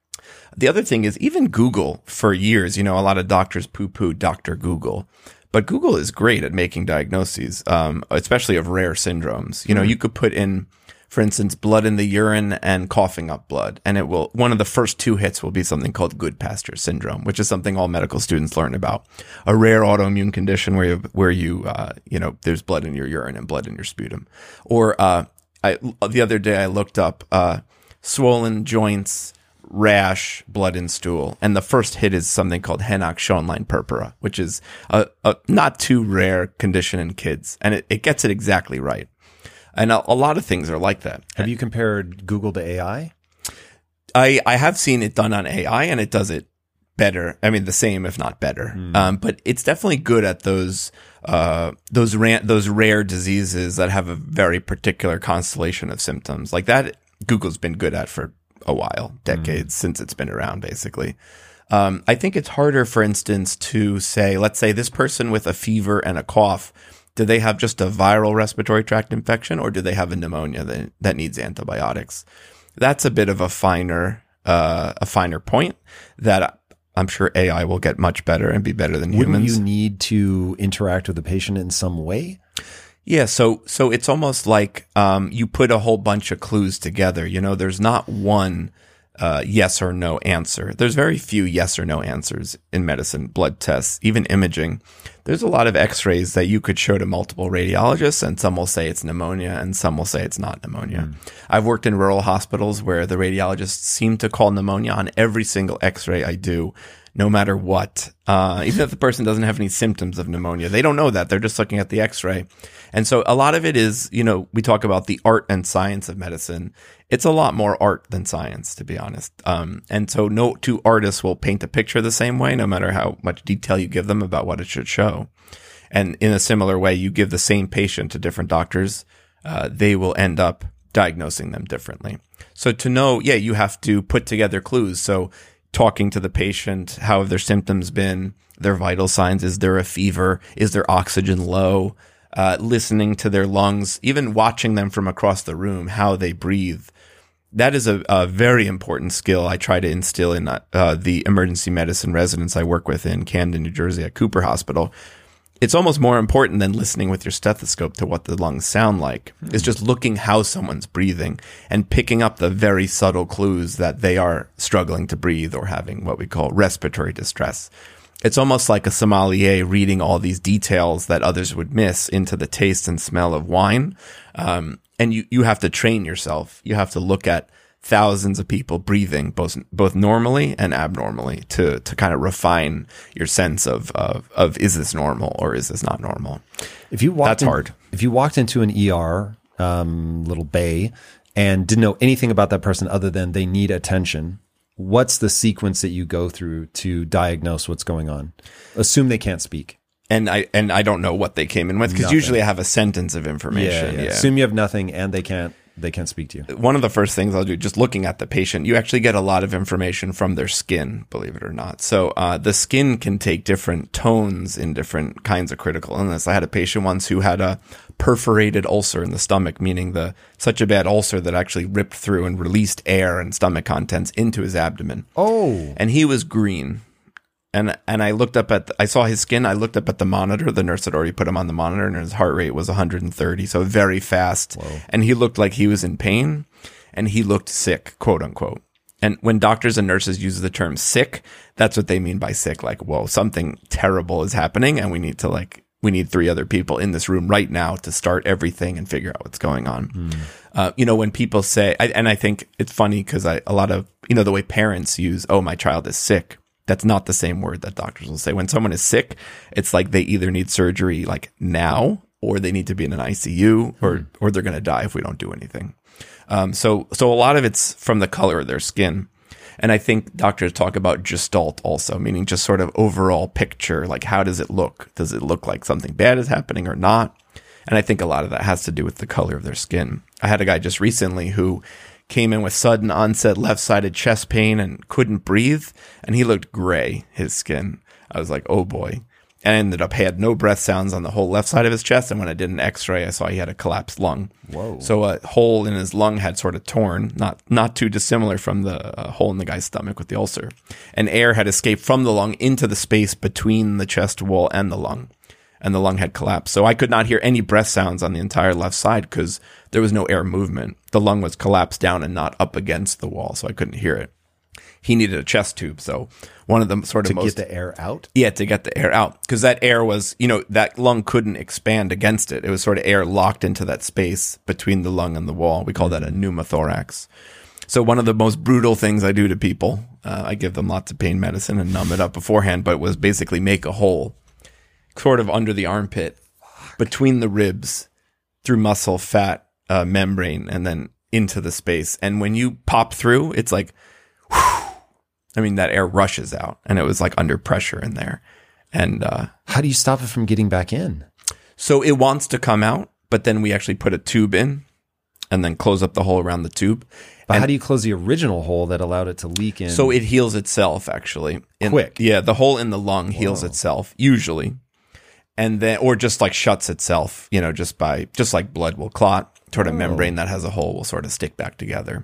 The other thing is, even Google, for years, you know, a lot of doctors poo-poo Doctor Google, but Google is great at making diagnoses, um, especially of rare syndromes. You know, mm. you could put in, for instance, blood in the urine and coughing up blood, and it will, one of the first two hits will be something called Goodpasture syndrome, which is something all medical students learn about, a rare autoimmune condition where you, where you, uh, you know, there's blood in your urine and blood in your sputum. Or, uh, I, the other day I looked up, uh, swollen joints, rash, blood in stool, and the first hit is something called Henoch-Schönlein purpura, which is a, a not too rare condition in kids, and it, it gets it exactly right. And a, a lot of things are like that. Have you compared Google to A I? I, I have seen it done on A I, and it does it better. I mean, the same, if not better. Mm. Um, but it's definitely good at those uh, those ra- those rare diseases that have a very particular constellation of symptoms. Like that, Google's been good at for a while, decades mm. since it's been around, basically. Um, I think it's harder, for instance, to say, let's say this person with a fever and a cough Do they have just a viral respiratory tract infection, or do they have a pneumonia that, that needs antibiotics? That's a bit of a finer, uh, a finer point that I'm sure A I will get much better and be better than Wouldn't humans. you need to interact with the patient in some way? Yeah, so so it's almost like um, you put a whole bunch of clues together. You know, there's not one uh, yes or no answer. There's very few yes or no answers in medicine, blood tests, even imaging. There's a lot of x-rays that you could show to multiple radiologists, and some will say it's pneumonia and some will say it's not pneumonia. Mm. I've worked in rural hospitals where the radiologists seem to call pneumonia on every single x-ray I do, no matter what. Uh, even if the person doesn't have any symptoms of pneumonia, they don't know that. They're just looking at the x-ray. And so a lot of it is, you know, we talk about the art and science of medicine. It's a lot more art than science, to be honest. Um, and so no two artists will paint a picture the same way, no matter how much detail you give them about what it should show. And in a similar way, you give the same patient to different doctors, uh, they will end up diagnosing them differently. So to know, yeah, you have to put together clues. So talking to the patient, how have their symptoms been, their vital signs, is there a fever, is their oxygen low, uh, listening to their lungs, even watching them from across the room, how they breathe. That is a, a very important skill I try to instill in uh, the emergency medicine residents I work with in Camden, New Jersey at Cooper Hospital. It's almost more important than listening with your stethoscope to what the lungs sound like. Mm-hmm. It's just looking how someone's breathing and picking up the very subtle clues that they are struggling to breathe or having what we call respiratory distress. It's almost like a sommelier reading all these details that others would miss into the taste and smell of wine. Um, and you, you have to train yourself. You have to look at thousands of people breathing both both normally and abnormally to to kind of refine your sense of of, of is this normal or is this not normal. If you walked That's in, hard. If you walked into an E R, um, little bay, and didn't know anything about that person other than they need attention, what's the sequence that you go through to diagnose what's going on? Assume they can't speak. And I and I don't know what they came in with, because usually I have a sentence of information. Yeah, yeah. Yeah. Assume you have nothing and they can't they can't speak to you. One of the first things I'll do, just looking at the patient, you actually get a lot of information from their skin, believe it or not. So uh, the skin can take different tones in different kinds of critical illness. I had a patient once who had a perforated ulcer in the stomach, meaning the such a bad ulcer that actually ripped through and released air and stomach contents into his abdomen. Oh. And he was green. And and I looked up at, the, I saw his skin. I looked up at the monitor. The nurse had already put him on the monitor, and his heart rate was one hundred thirty, so very fast. Whoa. And he looked like he was in pain, and he looked sick, quote unquote. And when doctors and nurses use the term sick, that's what they mean by sick. Like, whoa, something terrible is happening, and we need to like, we need three other people in this room right now to start everything and figure out what's going on. Mm. Uh, you know, when people say, I, and I think it's funny because I a lot of, you know, the way parents use, oh, my child is sick. That's not the same word that doctors will say. When someone is sick, it's like they either need surgery like now, or they need to be in an I C U, or mm. or they're going to die if we don't do anything. Um, so so a lot of it's from the color of their skin. And I think doctors talk about gestalt also, meaning just sort of overall picture, like how does it look? Does it look like something bad is happening or not? And I think a lot of that has to do with the color of their skin. I had a guy just recently who came in with sudden onset left-sided chest pain and couldn't breathe, and he looked gray, his skin. I was like, oh boy. And I ended up had no breath sounds on the whole left side of his chest, and when I did an x-ray, I saw he had a collapsed lung. Whoa. So a hole in his lung had sort of torn, not not too dissimilar from the uh, hole in the guy's stomach with the ulcer. And air had escaped from the lung into the space between the chest wall and the lung. And the lung had collapsed. So I could not hear any breath sounds on the entire left side because there was no air movement. The lung was collapsed down and not up against the wall, so I couldn't hear it. He needed a chest tube, so one of the sort of to most... To get the air out? Yeah, to get the air out. Because that air was, you know, that lung couldn't expand against it. It was sort of air locked into that space between the lung and the wall. We call that a pneumothorax. So one of the most brutal things I do to people, uh, I give them lots of pain medicine and numb it up beforehand, but was basically make a hole sort of under the armpit, between the ribs, through muscle, fat, uh, membrane, and then into the space. And when you pop through, it's like, whew, I mean, that air rushes out, and it was like under pressure in there. And uh, how do you stop it from getting back in? So it wants to come out, but then we actually put a tube in and then close up the hole around the tube. But and how do you close the original hole that allowed it to leak in? So it heals itself, actually. In, Quick. Yeah, the hole in the lung heals Whoa. itself, usually. and then or just like shuts itself, you know, just by just like blood will clot, sort of Oh. membrane that has a hole will sort of stick back together.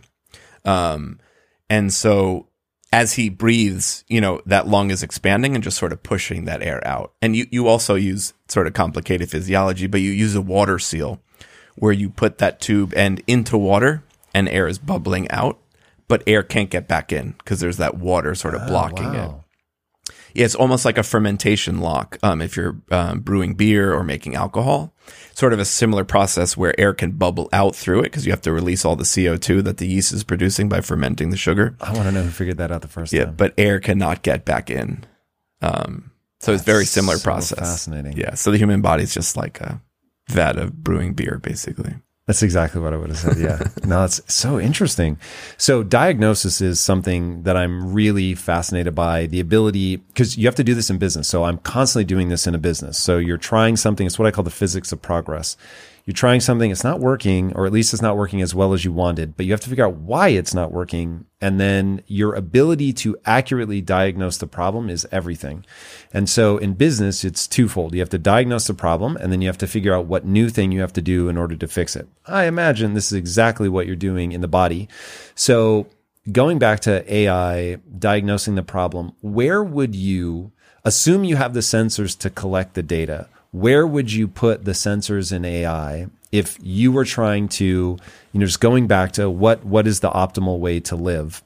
Um, and so as he breathes, you know, that lung is expanding and just sort of pushing that air out. And you, you also use sort of complicated physiology, but you use a water seal where you put that tube end into water and air is bubbling out, but air can't get back in because there's that water sort of Oh, blocking wow. it. Yeah, it's almost like a fermentation lock. Um, if you're um, brewing beer or making alcohol, sort of a similar process where air can bubble out through it because you have to release all the C O two that the yeast is producing by fermenting the sugar. I want to know who figured that out the first Yeah, time. but air cannot get back in. Um, so it's very similar so process. fascinating. Yeah, so the human body is just like a vat of brewing beer, basically. That's exactly what I would have said. Yeah. No, it's so interesting. So diagnosis is something that I'm really fascinated by, the ability, because you have to do this in business. So I'm constantly doing this in a business. So you're trying something. It's what I call the physics of progress. You're trying something, it's not working, or at least it's not working as well as you wanted, but you have to figure out why it's not working. And then your ability to accurately diagnose the problem is everything. And so in business, it's twofold. You have to diagnose the problem, and then you have to figure out what new thing you have to do in order to fix it. I imagine this is exactly what you're doing in the body. So going back to A I, diagnosing the problem, where would you assume you have the sensors to collect the data? Where would you put the sensors in A I if you were trying to, you know, just going back to what, what is the optimal way to live?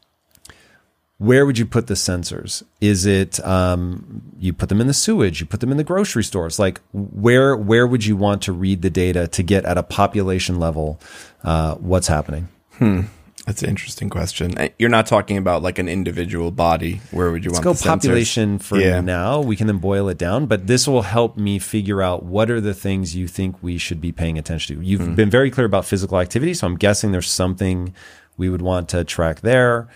Where would you put the sensors? Is it, um, you put them in the sewage, you put them in the grocery stores? Like where, where would you want to read the data to get at a population level, uh, what's happening? Hmm. That's an interesting question. You're not talking about like an individual body. Where would you Let's want go the sensors? population for Yeah. now. We can then boil it down, but this will help me figure out what are the things you think we should be paying attention to. You've Mm. been very clear about physical activity, so I'm guessing there's something we would want to track there.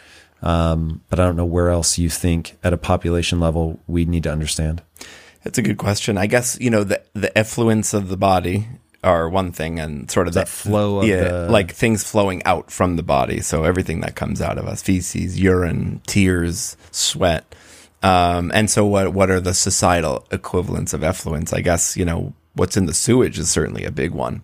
Um, but I don't know where else you think at a population level we need to understand. That's a good question. I guess, you know, the the effluents of the body are one thing, and sort of That the flow of yeah, the- like things flowing out from the body. So everything that comes out of us, feces, urine, tears, sweat. Um, and so what, what are the societal equivalents of effluents? I guess, you know, what's in the sewage is certainly a big one.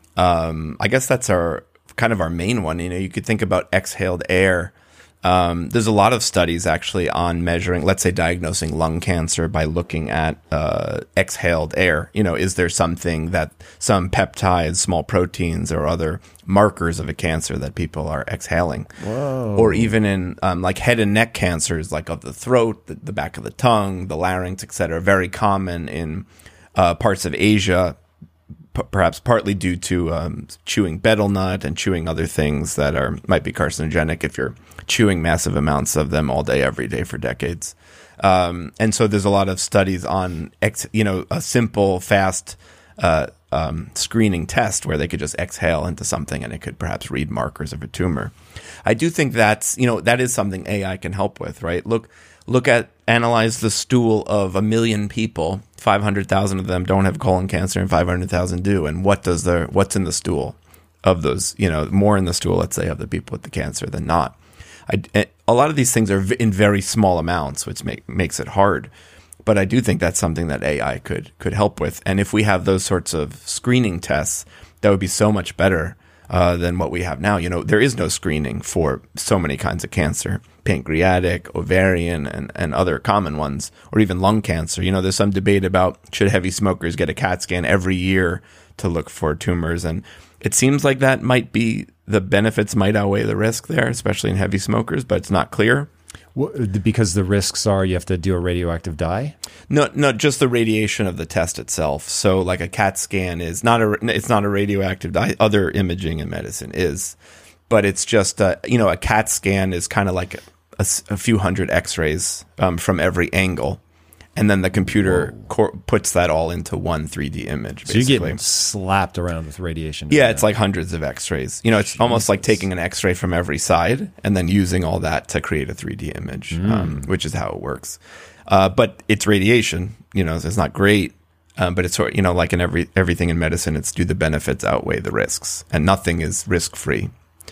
Um, I guess that's our kind of our main one. You know, you could think about exhaled air. Um, there's a lot of studies actually on measuring, let's say, diagnosing lung cancer by looking at uh, exhaled air. You know, is there something that some peptides, small proteins, or other markers of a cancer that people are exhaling? Whoa. Or even in um, like head and neck cancers, like of the throat, the, the back of the tongue, the larynx, et cetera, very common in uh, parts of Asia. P- perhaps partly due to um, chewing betel nut and chewing other things that are might be carcinogenic if you're chewing massive amounts of them all day, every day for decades. Um, and so there's a lot of studies on, ex- you know, a simple, fast uh, um, screening test where they could just exhale into something and it could perhaps read markers of a tumor. I do think that's, you know, that is something A I can help with, right? Look, look at, analyze the stool of a million people. five hundred thousand of them don't have colon cancer and five hundred thousand do. And what does the, what's in the stool of those, you know, more in the stool, let's say, of the people with the cancer than not. I, a lot of these things are in very small amounts, which make, makes it hard. But I do think that's something that A I could could help with. And if we have those sorts of screening tests, that would be so much better uh, than what we have now. You know, there is no screening for so many kinds of cancer, pancreatic, ovarian, and, and other common ones, or even lung cancer. You know, there's some debate about should heavy smokers get a CAT scan every year to look for tumors. And it seems like that might be, the benefits might outweigh the risk there, especially in heavy smokers, but it's not clear. Well, because the risks are you have to do a radioactive dye? No, no, just the radiation of the test itself. So, like a CAT scan is not a, it's not a radioactive dye. Other imaging in medicine is, but it's just a, you know, a CAT scan is kind of like a, a, a few hundred X-rays um, from every angle, and then the computer cor- puts that all into one three D image. Basically. So you get slapped around with radiation. Yeah, it's like hundreds of X-rays. You know, it's Jesus. almost like taking an X-ray from every side and then using all that to create a three D image, Mm. um, which is how it works. Uh, but it's radiation. You know, it's not great, um, but it's sort you know, like in every everything in medicine, it's do the benefits outweigh the risks, and nothing is risk-free.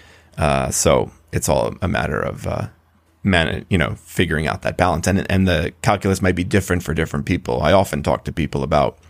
Uh, so it's all a matter of uh, man, you know, figuring out that balance, and and the calculus might be different for different people. I often talk to people about,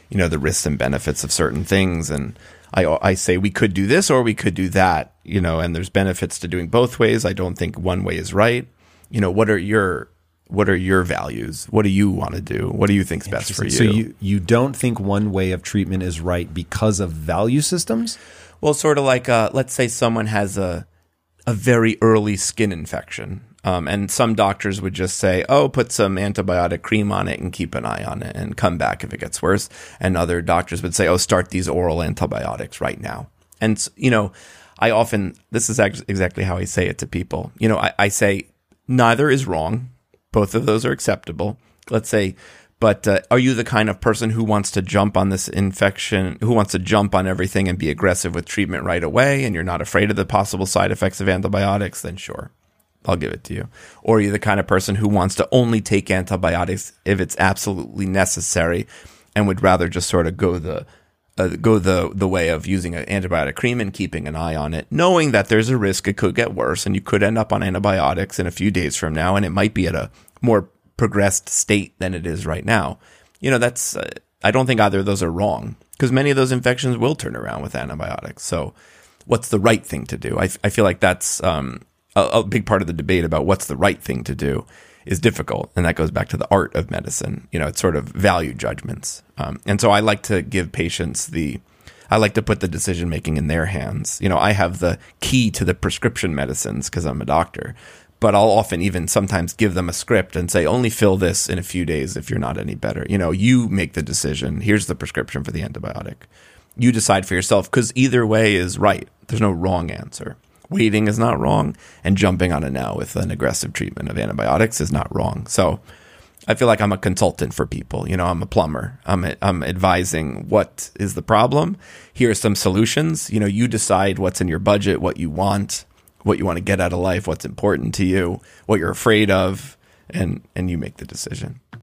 you know, the risks and benefits of certain things. And I, I say we could do this or we could do that, you know, and there's benefits to doing both ways. I don't think one way is right. You know, what are your what are your values? What do you want to do? What do you think's best for you? So you, you don't think one way of treatment is right because of value systems? Well, sort of like, uh, let's say someone has a a very early skin infection. Um, and some doctors would just say, oh, put some antibiotic cream on it and keep an eye on it and come back if it gets worse. And other doctors would say, oh, start these oral antibiotics right now. And, you know, I often, this is ex- exactly how I say it to people. You know, I, I say neither is wrong. Both of those are acceptable. Let's say, but uh, are you the kind of person who wants to jump on this infection, who wants to jump on everything and be aggressive with treatment right away, and you're not afraid of the possible side effects of antibiotics? Then sure, I'll give it to you. Or are you the kind of person who wants to only take antibiotics if it's absolutely necessary and would rather just sort of go the uh, go the the way of using an antibiotic cream and keeping an eye on it, knowing that there's a risk it could get worse and you could end up on antibiotics in a few days from now, and it might be at a more progressed state than it is right now. You know, that's uh, I don't think either of those are wrong, because many of those infections will turn around with antibiotics. So what's the right thing to do? I, I feel like that's um, a, a big part of the debate about what's the right thing to do is difficult. And that goes back to the art of medicine. You know, it's sort of value judgments. Um, and so I like to give patients the, I like to put the decision making in their hands. You know, I have the key to the prescription medicines because I'm a doctor, but I'll often even sometimes give them a script and say, only fill this in a few days if you're not any better. You know, you make the decision. Here's the prescription for the antibiotic. You decide for yourself, because either way is right. There's no wrong answer. Waiting is not wrong, and jumping on it now with an aggressive treatment of antibiotics is not wrong. So I feel like I'm a consultant for people. You know, I'm a plumber. I'm I'm advising what is the problem. Here are some solutions. You know, you decide what's in your budget, what you want, what you want to get out of life, what's important to you, what you're afraid of, and and you make the decision.